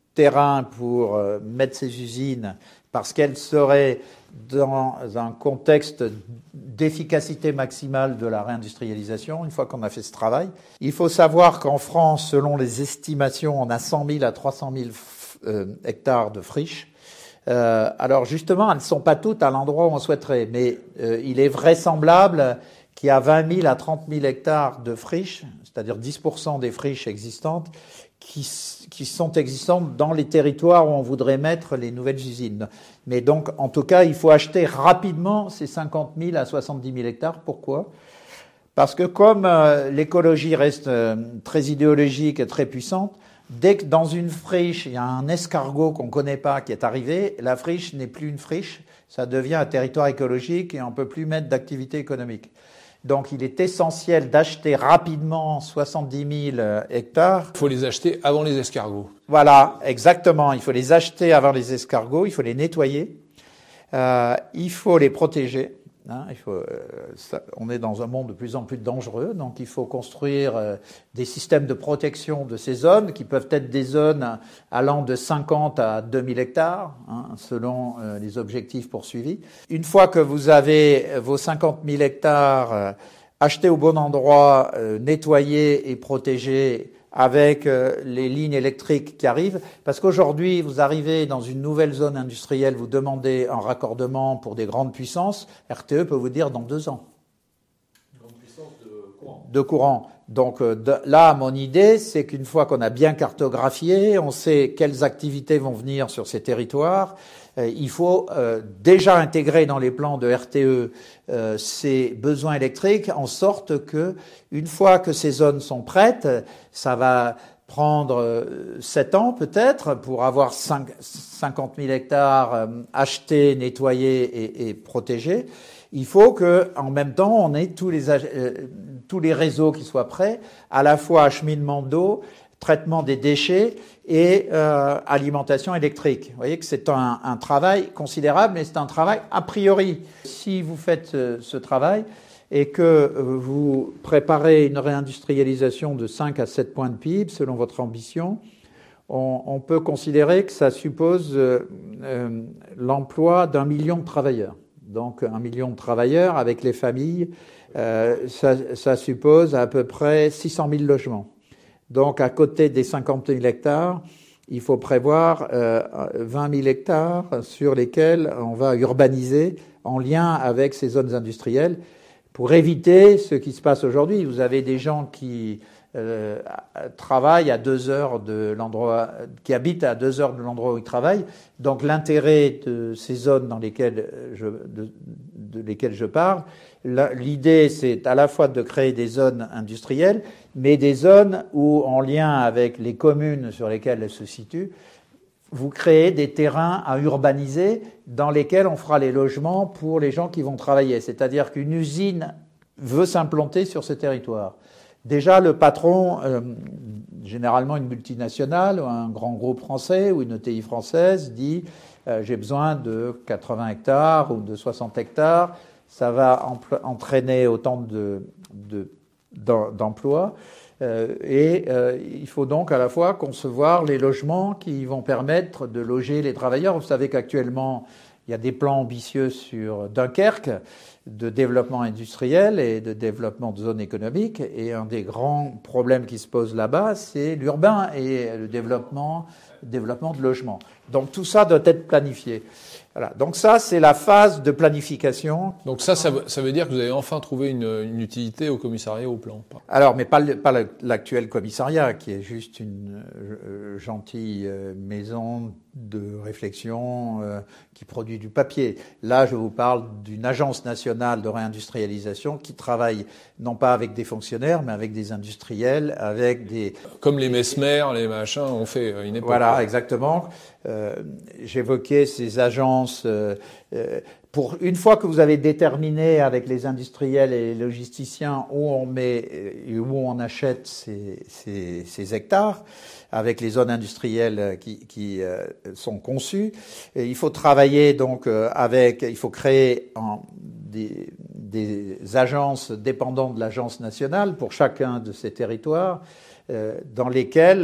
terrain pour mettre ces usines parce qu'elles seraient dans un contexte d'efficacité maximale de la réindustrialisation, une fois qu'on a fait ce travail. Il faut savoir qu'en France, selon les estimations, on a 100 000 à 300 000 hectares de friches. Alors justement, elles ne sont pas toutes à l'endroit où on souhaiterait, mais il est vraisemblable qu'il y a 20 000 à 30 000 hectares de friches, c'est-à-dire 10% des friches existantes, qui sont existantes dans les territoires où on voudrait mettre les nouvelles usines. Mais donc, en tout cas, il faut acheter rapidement ces 50 000 à 70 000 hectares. Pourquoi ? Parce que comme l'écologie reste très idéologique et très puissante, dès que dans une friche, il y a un escargot qu'on ne connaît pas qui est arrivé, la friche n'est plus une friche, ça devient un territoire écologique et on ne peut plus mettre d'activité économique. Donc il est essentiel d'acheter rapidement 70 000 hectares.
Il faut les acheter avant les escargots.
Voilà, exactement. Il faut les acheter avant les escargots, il faut les nettoyer, il faut les protéger. On est dans un monde de plus en plus dangereux, donc il faut construire des systèmes de protection de ces zones qui peuvent être des zones allant de 50 à 2000 hectares, selon les objectifs poursuivis. Une fois que vous avez vos 50 000 hectares achetés au bon endroit, nettoyés et protégés, avec les lignes électriques qui arrivent, parce qu'aujourd'hui, vous arrivez dans une nouvelle zone industrielle, vous demandez un raccordement pour des grandes puissances, RTE peut vous dire dans 2 ans. Grande puissance de courant. Donc là, mon idée, c'est qu'une fois qu'on a bien cartographié, on sait quelles activités vont venir sur ces territoires, il faut déjà intégrer dans les plans de RTE ces besoins électriques, en sorte que, une fois que ces zones sont prêtes, ça va prendre 7 ans peut-être pour avoir 50 000 hectares achetés, nettoyés et protégés. Il faut que, en même temps, on ait tous les réseaux qui soient prêts, à la fois acheminement d'eau, traitement des déchets et alimentation électrique. Vous voyez que c'est un travail considérable, mais c'est un travail a priori. Si vous faites ce travail et que vous préparez une réindustrialisation de 5 à 7 points de PIB, selon votre ambition, on peut considérer que ça suppose l'emploi d'1 million de travailleurs. Donc 1 million de travailleurs avec les familles, ça suppose à peu près 600 000 logements. Donc, à côté des 50 000 hectares, il faut prévoir 20 000 hectares sur lesquels on va urbaniser en lien avec ces zones industrielles pour éviter ce qui se passe aujourd'hui. Vous avez des gens qui travaillent à 2 heures de l'endroit, qui habitent à 2 heures de l'endroit où ils travaillent. Donc, l'intérêt de ces zones dans lesquelles de lesquelles je parle, l'idée, c'est à la fois de créer des zones industrielles, mais des zones où, en lien avec les communes sur lesquelles elles se situent, vous créez des terrains à urbaniser dans lesquels on fera les logements pour les gens qui vont travailler. C'est-à-dire qu'une usine veut s'implanter sur ce territoire. Déjà, le patron, généralement une multinationale ou un grand groupe français ou une ETI française, dit j'ai besoin de 80 hectares ou de 60 hectares. Ça va entraîner autant d'emplois. Il faut donc à la fois concevoir les logements qui vont permettre de loger les travailleurs. Vous savez qu'actuellement, il y a des plans ambitieux sur Dunkerque de développement industriel et de développement de zones économiques. Et un des grands problèmes qui se posent là-bas, c'est l'urbain et le développement de logements. Donc tout ça doit être planifié. Voilà. Donc ça, c'est la phase de planification.
Donc ça veut dire que vous avez enfin trouvé une utilité au commissariat au plan.
Alors, mais pas l'actuel commissariat, qui est juste une gentille maison de réflexion qui produit du papier. Là, je vous parle d'une agence nationale de réindustrialisation qui travaille non pas avec des fonctionnaires, mais avec des industriels, avec des...
Comme les Mesmer, les machins ont fait une époque.
Voilà, exactement. J'évoquais ces agences une fois que vous avez déterminé avec les industriels et les logisticiens où on met et où on achète ces hectares, avec les zones industrielles qui sont conçues, et il faut travailler donc il faut créer des agences dépendantes de l'agence nationale pour chacun de ces territoires, dans lesquels,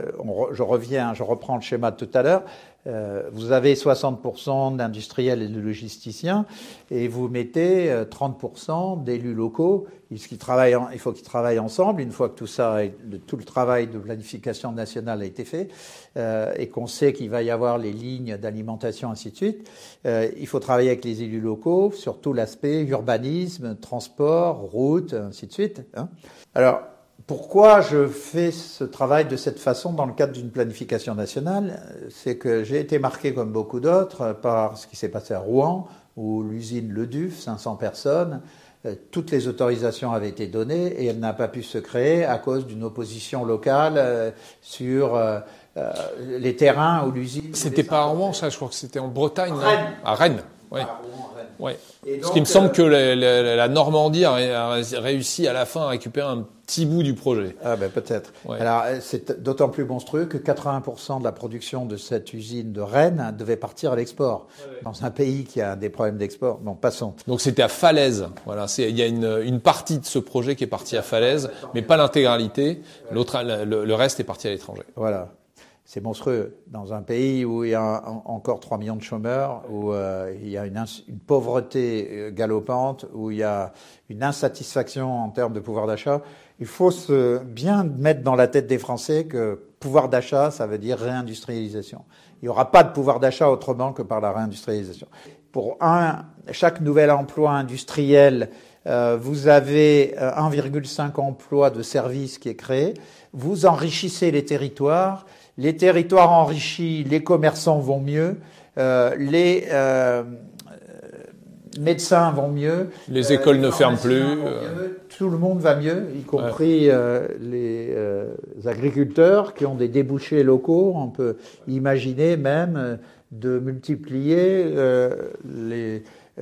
je reprends le schéma de tout à l'heure, vous avez 60% d'industriels et de logisticiens et vous mettez 30% d'élus locaux. Il faut qu'ils travaillent ensemble. Une fois que tout le travail de planification nationale a été fait et qu'on sait qu'il va y avoir les lignes d'alimentation, ainsi de suite, il faut travailler avec les élus locaux sur tout l'aspect urbanisme, transport, route, ainsi de suite. Alors, pourquoi je fais ce travail de cette façon dans le cadre d'une planification nationale? C'est que j'ai été marqué, comme beaucoup d'autres, par ce qui s'est passé à Rouen, où l'usine Le Duf, 500 personnes, toutes les autorisations avaient été données et elle n'a pas pu se créer à cause d'une opposition locale sur les terrains où l'usine...
C'était pas à Rouen, ça, je crois que c'était en Bretagne.
Rennes.
À Rennes, oui. Ouais.
Donc,
parce qu'il me semble que la Normandie a réussi à la fin à récupérer un petit bout du projet.
Ah ben peut-être. Ouais. Alors c'est d'autant plus monstrueux que 80% de la production de cette usine de Rennes devait partir à l'export. Ouais. Dans un pays qui a des problèmes d'export. Bon, passons.
Donc c'était à Falaise. Voilà, il y a une partie de ce projet qui est partie à Falaise, mais pas l'intégralité. L'autre, le reste est parti à l'étranger.
Voilà. C'est monstrueux. Dans un pays où il y a encore 3 millions de chômeurs, où il y a une pauvreté galopante, où il y a une insatisfaction en termes de pouvoir d'achat, il faut bien mettre dans la tête des Français que pouvoir d'achat, ça veut dire réindustrialisation. Il n'y aura pas de pouvoir d'achat autrement que par la réindustrialisation. Pour chaque nouvel emploi industriel, vous avez 1,5 emploi de service qui est créé. Vous enrichissez les territoires. Les territoires enrichis, les commerçants vont mieux, les médecins vont mieux.
Les écoles ne ferment plus.
Tout le monde va mieux, y compris les agriculteurs qui ont des débouchés locaux. On peut imaginer même de multiplier les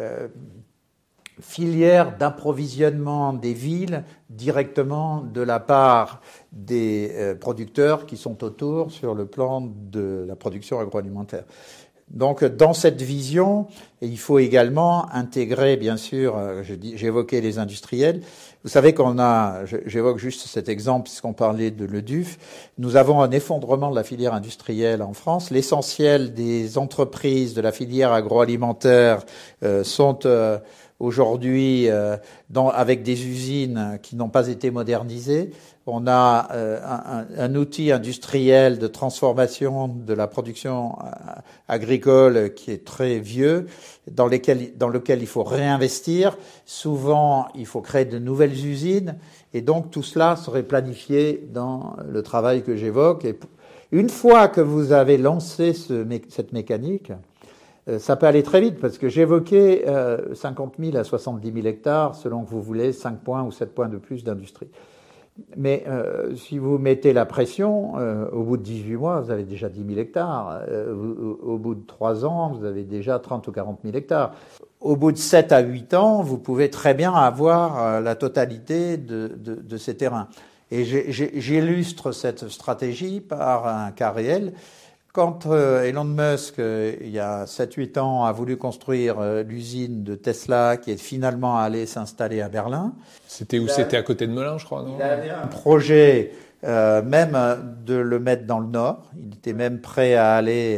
filières d'approvisionnement des villes directement de la part des producteurs qui sont autour sur le plan de la production agroalimentaire. Donc, dans cette vision, il faut également intégrer, bien sûr, j'évoquais les industriels. Vous savez j'évoque juste cet exemple puisqu'on parlait de Le Duf. Nous avons un effondrement de la filière industrielle en France. L'essentiel des entreprises de la filière agroalimentaire sont aujourd'hui avec des usines qui n'ont pas été modernisées. On a un outil industriel de transformation de la production agricole qui est très vieux, dans lequel il faut réinvestir. Souvent, il faut créer de nouvelles usines. Et donc, tout cela serait planifié dans le travail que j'évoque. Et une fois que vous avez lancé cette mécanique, ça peut aller très vite parce que j'évoquais 50 000 à 70 000 hectares selon que vous voulez 5 points ou 7 points de plus d'industrie. Mais si vous mettez la pression, au bout de 18 mois, vous avez déjà 10 000 hectares. Au bout de 3 ans, vous avez déjà 30 ou 40 000 hectares. Au bout de 7 à 8 ans, vous pouvez très bien avoir la totalité de ces terrains. Et j'illustre cette stratégie par un cas réel. Quand Elon Musk, il y a 7-8 ans, a voulu construire l'usine de Tesla qui est finalement allée s'installer à Berlin.
C'était où? C'était à côté de Melun, je crois, non?
Il avait un projet même de le mettre dans le nord. Il était même prêt à aller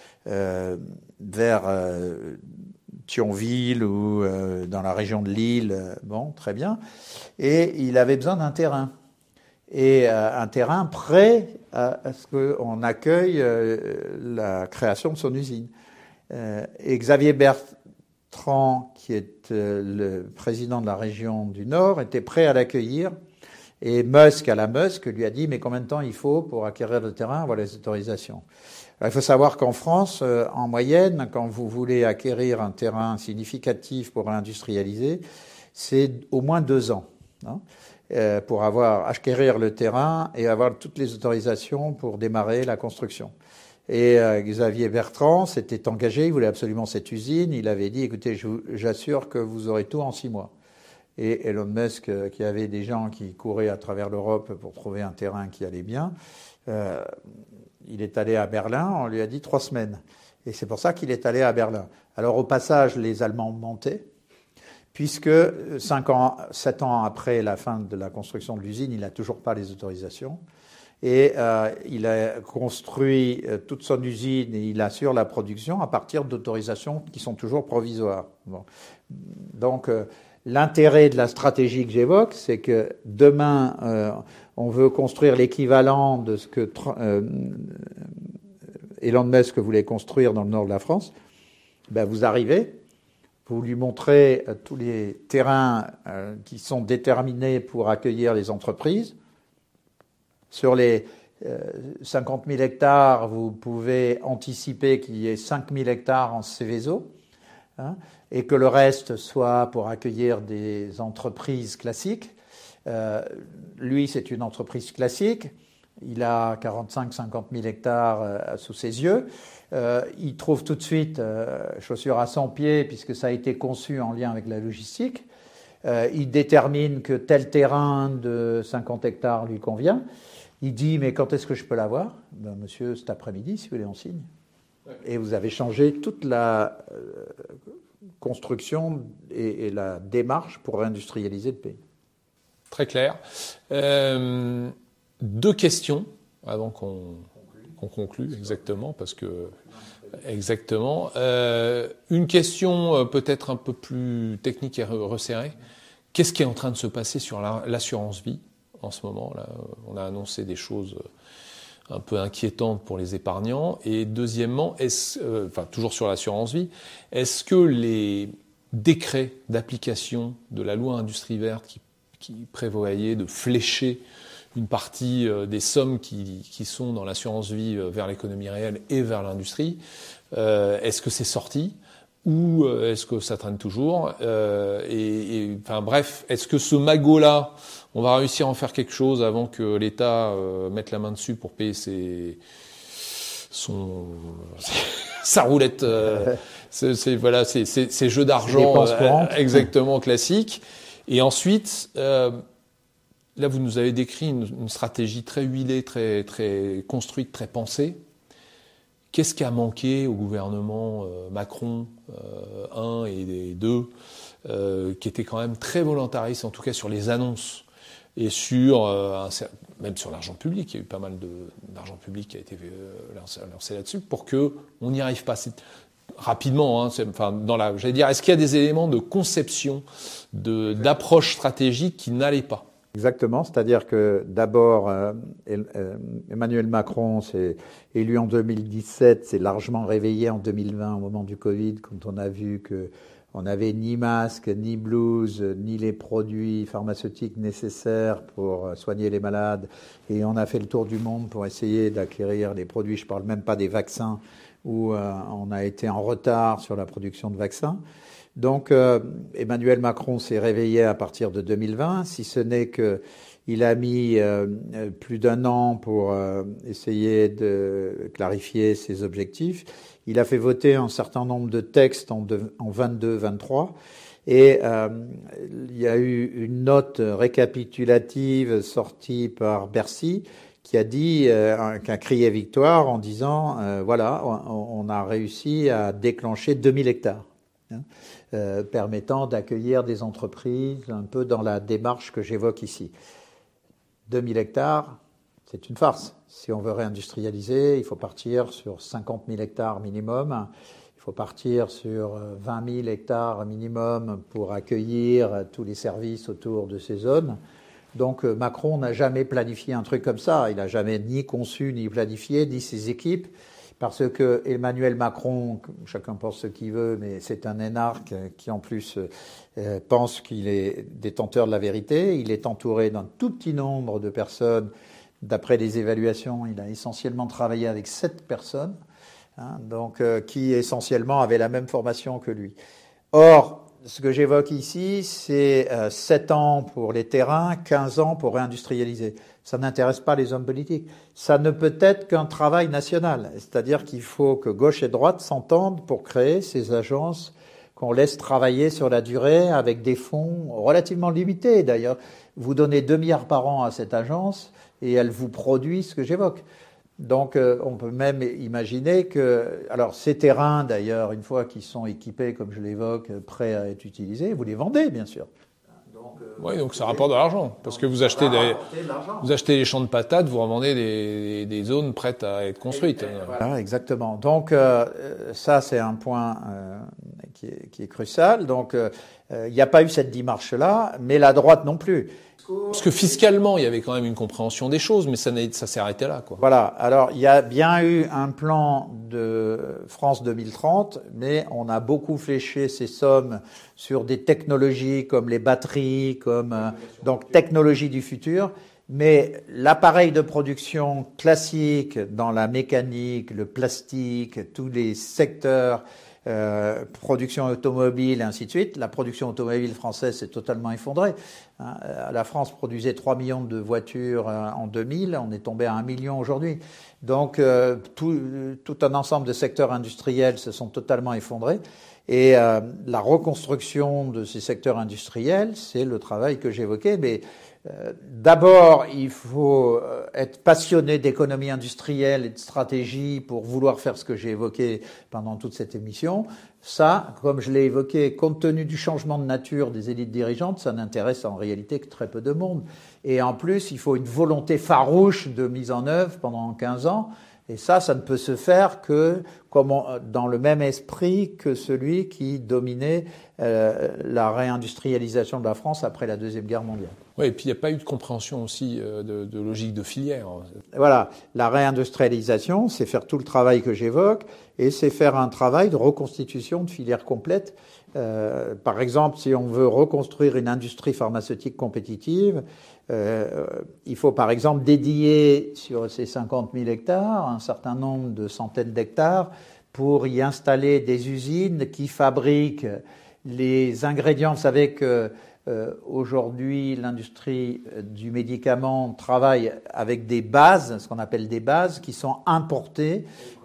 vers Thionville ou dans la région de Lille. Bon, très bien. Et il avait besoin d'un terrain. Et un terrain prêt à ce qu'on accueille la création de son usine. Et Xavier Bertrand, qui est le président de la région du Nord, était prêt à l'accueillir. Et Musk, lui a dit, mais combien de temps il faut pour acquérir le terrain, avoir les autorisations? Alors, il faut savoir qu'en France, en moyenne, quand vous voulez acquérir un terrain significatif pour industrialiser, c'est au moins 2 ans. Hein, pour acquérir le terrain et avoir toutes les autorisations pour démarrer la construction. Et Xavier Bertrand s'était engagé, il voulait absolument cette usine. Il avait dit, écoutez, j'assure que vous aurez tout en 6 mois. Et Elon Musk, qui avait des gens qui couraient à travers l'Europe pour trouver un terrain qui allait bien, il est allé à Berlin, on lui a dit 3 semaines. Et c'est pour ça qu'il est allé à Berlin. Alors au passage, les Allemands ont monté, puisque 7 ans après la fin de la construction de l'usine, il n'a toujours pas les autorisations. Et il a construit toute son usine et il assure la production à partir d'autorisations qui sont toujours provisoires. Bon. Donc l'intérêt de la stratégie que j'évoque, c'est que demain, on veut construire l'équivalent de ce que Elon Musk voulait construire dans le nord de la France. Ben, vous arrivez, vous lui montrez tous les terrains qui sont déterminés pour accueillir les entreprises. Sur les 50 000 hectares, vous pouvez anticiper qu'il y ait 5 000 hectares en Céveso, hein, et que le reste soit pour accueillir des entreprises classiques. Lui, c'est une entreprise classique. Il a 45-50 000 hectares sous ses yeux. Il trouve tout de suite chaussures à 100 pieds puisque ça a été conçu en lien avec la logistique. Il détermine que tel terrain de 50 hectares lui convient. Il dit, mais quand est-ce que je peux l'avoir ? Ben, monsieur, cet après-midi, si vous voulez, on signe. Et vous avez changé toute la construction et la démarche pour réindustrialiser le pays.
Très clair. 2 questions avant qu'on conclue, exactement, parce que... Exactement. Une question peut-être un peu plus technique et resserrée. Qu'est-ce qui est en train de se passer sur l'assurance vie en ce moment là, on a annoncé des choses un peu inquiétantes pour les épargnants. Et deuxièmement, toujours sur l'assurance vie, est-ce que les décrets d'application de la loi industrie verte qui prévoyait de flécher une partie des sommes qui sont dans l'assurance vie vers l'économie réelle et vers l'industrie, est-ce que c'est sorti ou est-ce que ça traîne toujours bref, est-ce que ce magot-là, on va réussir à en faire quelque chose avant que l'État mette la main dessus pour payer sa roulette, ces jeux d'argent exactement classiques. Et ensuite, là, vous nous avez décrit une stratégie très huilée, très, très construite, très pensée. Qu'est-ce qui a manqué au gouvernement Macron 1 et 2, qui était quand même très volontariste, en tout cas sur les annonces et sur même sur l'argent public. Il y a eu pas mal d'argent public qui a été lancé là-dessus pour que on n'y arrive pas rapidement. J'allais dire, est-ce qu'il y a des éléments de conception, d'approche stratégique qui n'allaient pas ?
Exactement, c'est-à-dire que d'abord, Emmanuel Macron s'est élu en 2017, s'est largement réveillé en 2020 au moment du Covid, quand on a vu que on n'avait ni masque, ni blouse, ni les produits pharmaceutiques nécessaires pour soigner les malades. Et on a fait le tour du monde pour essayer d'acquérir les produits, je ne parle même pas des vaccins, où on a été en retard sur la production de vaccins. Donc Emmanuel Macron s'est réveillé à partir de 2020, si ce n'est qu'il a mis plus d'1 an pour essayer de clarifier ses objectifs. Il a fait voter un certain nombre de textes en 22-23 et il y a eu une note récapitulative sortie par Bercy qui a dit, qui a crié victoire en disant voilà, on a réussi à déclencher 2000 hectares. Permettant d'accueillir des entreprises un peu dans la démarche que j'évoque ici. 2000 hectares, c'est une farce. Si on veut réindustrialiser, il faut partir sur 50 000 hectares minimum. Il faut partir sur 20 000 hectares minimum pour accueillir tous les services autour de ces zones. Donc Macron n'a jamais planifié un truc comme ça. Il n'a jamais ni conçu, ni planifié, ni ses équipes. Parce que Emmanuel Macron, chacun pense ce qu'il veut, mais c'est un énarque qui en plus pense qu'il est détenteur de la vérité. Il est entouré d'un tout petit nombre de personnes. D'après les évaluations, il a essentiellement travaillé avec 7 personnes, donc qui essentiellement avaient la même formation que lui. Or, ce que j'évoque ici, c'est 7 ans pour les terrains, 15 ans pour réindustrialiser. Ça n'intéresse pas les hommes politiques. Ça ne peut être qu'un travail national. C'est-à-dire qu'il faut que gauche et droite s'entendent pour créer ces agences qu'on laisse travailler sur la durée avec des fonds relativement limités. D'ailleurs, vous donnez 2 milliards par an à cette agence et elle vous produit ce que j'évoque. Donc, on peut même imaginer que, alors ces terrains, d'ailleurs, une fois qu'ils sont équipés, comme je l'évoque, prêts à être utilisés, vous les vendez, bien sûr.
Oui, donc ça rapporte de l'argent, parce que vous achetez les champs de patates, vous revendez des zones prêtes à être construites.
Voilà, exactement. Donc ça, c'est un point qui est crucial. Donc il n'y a pas eu cette démarche-là, mais la droite non plus.
Parce que fiscalement, il y avait quand même une compréhension des choses, mais ça s'est arrêté là, quoi.
Voilà. Alors, il y a bien eu un plan de France 2030, mais on a beaucoup fléché ces sommes sur des technologies comme les batteries, donc technologies du futur. Mais l'appareil de production classique dans la mécanique, le plastique, tous les secteurs, production automobile, et ainsi de suite. La production automobile française s'est totalement effondrée. La France produisait 3 millions de voitures en 2000, on est tombé à 1 million aujourd'hui. Donc tout un ensemble de secteurs industriels se sont totalement effondrés. Et la reconstruction de ces secteurs industriels, c'est le travail que j'évoquais. Mais d'abord, il faut être passionné d'économie industrielle et de stratégie pour vouloir faire ce que j'ai évoqué pendant toute cette émission. Ça, comme je l'ai évoqué, compte tenu du changement de nature des élites dirigeantes, ça n'intéresse en réalité que très peu de monde. Et en plus, il faut une volonté farouche de mise en œuvre pendant 15 ans. Et ça ne peut se faire que dans le même esprit que celui qui dominait la réindustrialisation de la France après la Deuxième Guerre mondiale.
Oui, et puis il n'y a pas eu de compréhension aussi de logique de filière.
Voilà, la réindustrialisation, c'est faire tout le travail que j'évoque, et c'est faire un travail de reconstitution de filières complètes. Par exemple, si on veut reconstruire une industrie pharmaceutique compétitive, il faut par exemple dédier sur ces 50 000 hectares un certain nombre de centaines d'hectares pour y installer des usines qui fabriquent les ingrédients. Vous savez que aujourd'hui, l'industrie du médicament travaille avec des bases, ce qu'on appelle des bases, qui sont importées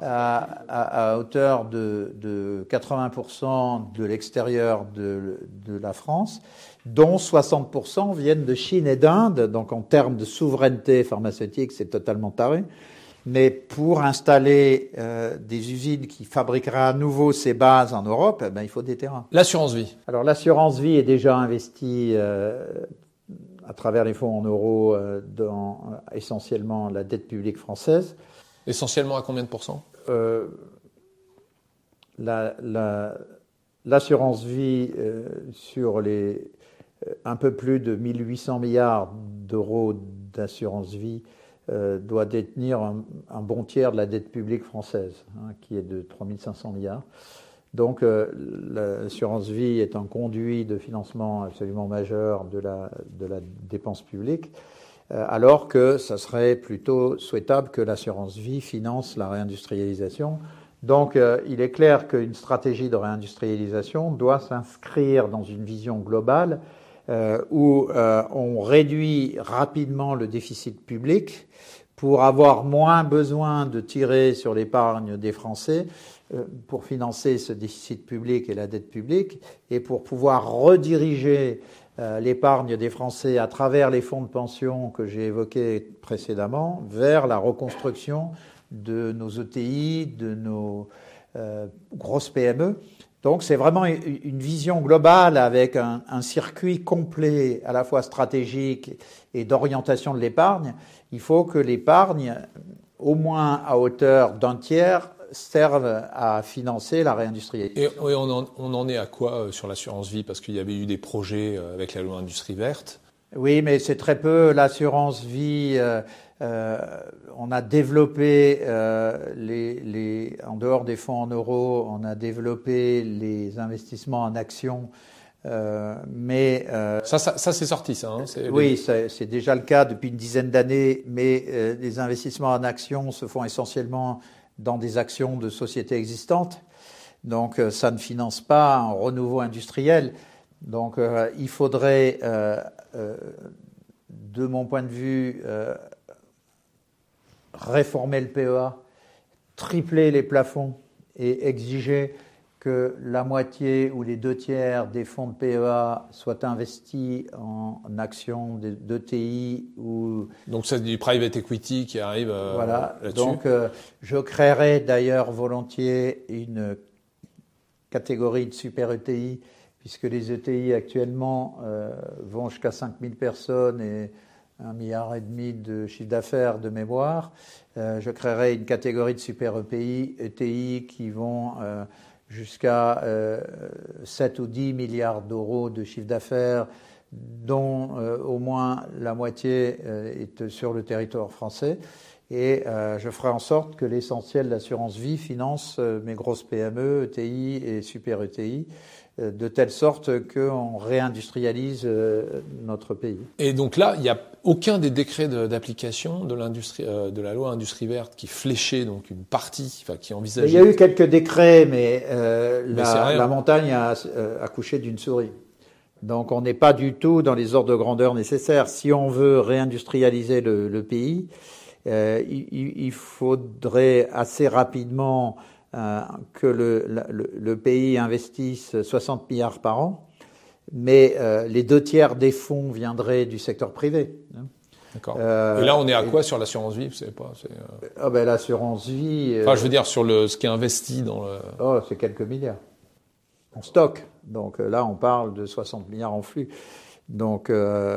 à hauteur de 80% de l'extérieur de la France, dont 60% viennent de Chine et d'Inde. Donc en termes de souveraineté pharmaceutique, c'est totalement taré. Mais pour installer des usines qui fabriqueraient à nouveau ces bases en Europe, il faut des terrains.
L'assurance vie.
Alors l'assurance vie est déjà investie à travers les fonds en euros dans essentiellement la dette publique française.
Essentiellement à combien de pourcents ?
L'assurance vie sur les un peu plus de 1800 milliards d'euros d'assurance vie doit détenir un bon tiers de la dette publique française, qui est de 3500 milliards. Donc l'assurance vie est un conduit de financement absolument majeur de la dépense publique, alors que ça serait plutôt souhaitable que l'assurance vie finance la réindustrialisation. Donc il est clair qu'une stratégie de réindustrialisation doit s'inscrire dans une vision globale où on réduit rapidement le déficit public pour avoir moins besoin de tirer sur l'épargne des Français pour financer ce déficit public et la dette publique, et pour pouvoir rediriger l'épargne des Français à travers les fonds de pension que j'ai évoqués précédemment vers la reconstruction de nos ETI, de nos grosses PME. Donc c'est vraiment une vision globale avec un circuit complet à la fois stratégique et d'orientation de l'épargne. Il faut que l'épargne, au moins à hauteur d'un tiers, serve à financer la réindustrialisation.
Et oui, on en est à quoi sur l'assurance vie ? Parce qu'il y avait eu des projets avec la loi industrie verte.
Oui, mais c'est très peu. L'assurance vie, on a développé en dehors des fonds en euros, on a développé les investissements en actions. Mais
ça c'est sorti, ça.
Oui, c'est déjà le cas depuis une dizaine d'années. Mais les investissements en actions se font essentiellement dans des actions de sociétés existantes. Donc ça ne finance pas un renouveau industriel. Donc il faudrait, de mon point de vue, réformer le PEA, tripler les plafonds et exiger que la moitié ou les 2/3 des fonds de PEA soient investis en actions d'ETI ou...
Donc c'est du private equity qui arrive
voilà.
Là-dessus.
Donc je créerai d'ailleurs volontiers une catégorie de super ETI, puisque les ETI actuellement vont jusqu'à 5000 personnes et 1,5 milliard de chiffre d'affaires de mémoire. Je créerai une catégorie de super ETI qui vont jusqu'à 7 ou 10 milliards d'euros de chiffre d'affaires, dont au moins la moitié est sur le territoire français. Et je ferai en sorte que l'essentiel de l'assurance vie finance mes grosses PME, ETI et super ETI, de telle sorte qu'on réindustrialise notre pays.
Et donc là, il n'y a aucun des décrets d'application de l'industrie, de la loi industrie verte qui fléchait donc une partie, enfin qui envisageait.
Il y a eu quelques décrets, mais la montagne a accouché d'une souris. Donc on n'est pas du tout dans les ordres de grandeur nécessaires. Si on veut réindustrialiser le pays, il faudrait assez rapidement que le pays investisse 60 milliards par an, mais les 2/3 des fonds viendraient du secteur privé.
D'accord. Et là, on est à quoi sur l'assurance vie? Vous savez pas.
L'assurance vie.
Enfin, je veux dire sur ce qui est investi dans le.
Oh, c'est quelques milliards. On stocke. Donc là, on parle de 60 milliards en flux. Donc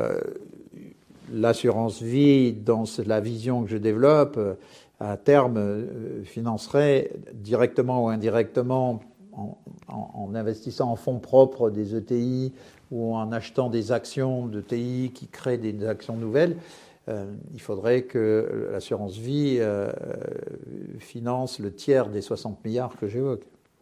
l'assurance vie, dans la vision que je développe, à terme, financerait directement ou indirectement en investissant en fonds propres des ETI ou en achetant des actions d'ETI qui créent des actions nouvelles. Il faudrait que l'assurance vie finance le tiers des 60 milliards que j'évoque.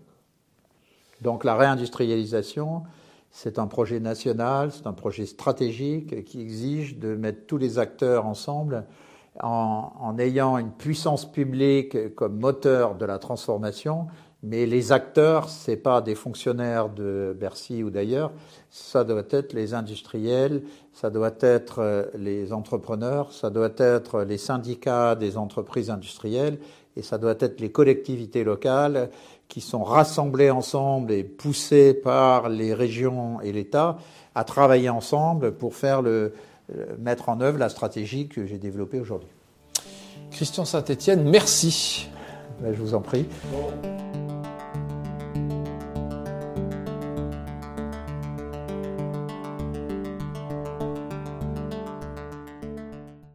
Donc la réindustrialisation, c'est un projet national, c'est un projet stratégique qui exige de mettre tous les acteurs ensemble en ayant une puissance publique comme moteur de la transformation. Mais les acteurs, c'est pas des fonctionnaires de Bercy ou d'ailleurs, ça doit être les industriels, ça doit être les entrepreneurs, ça doit être les syndicats des entreprises industrielles et ça doit être les collectivités locales qui sont rassemblées ensemble et poussées par les régions et l'État à travailler ensemble pour mettre en œuvre la stratégie que j'ai développée aujourd'hui.
Christian Saint-Etienne, merci.
Je vous en prie.
Bon.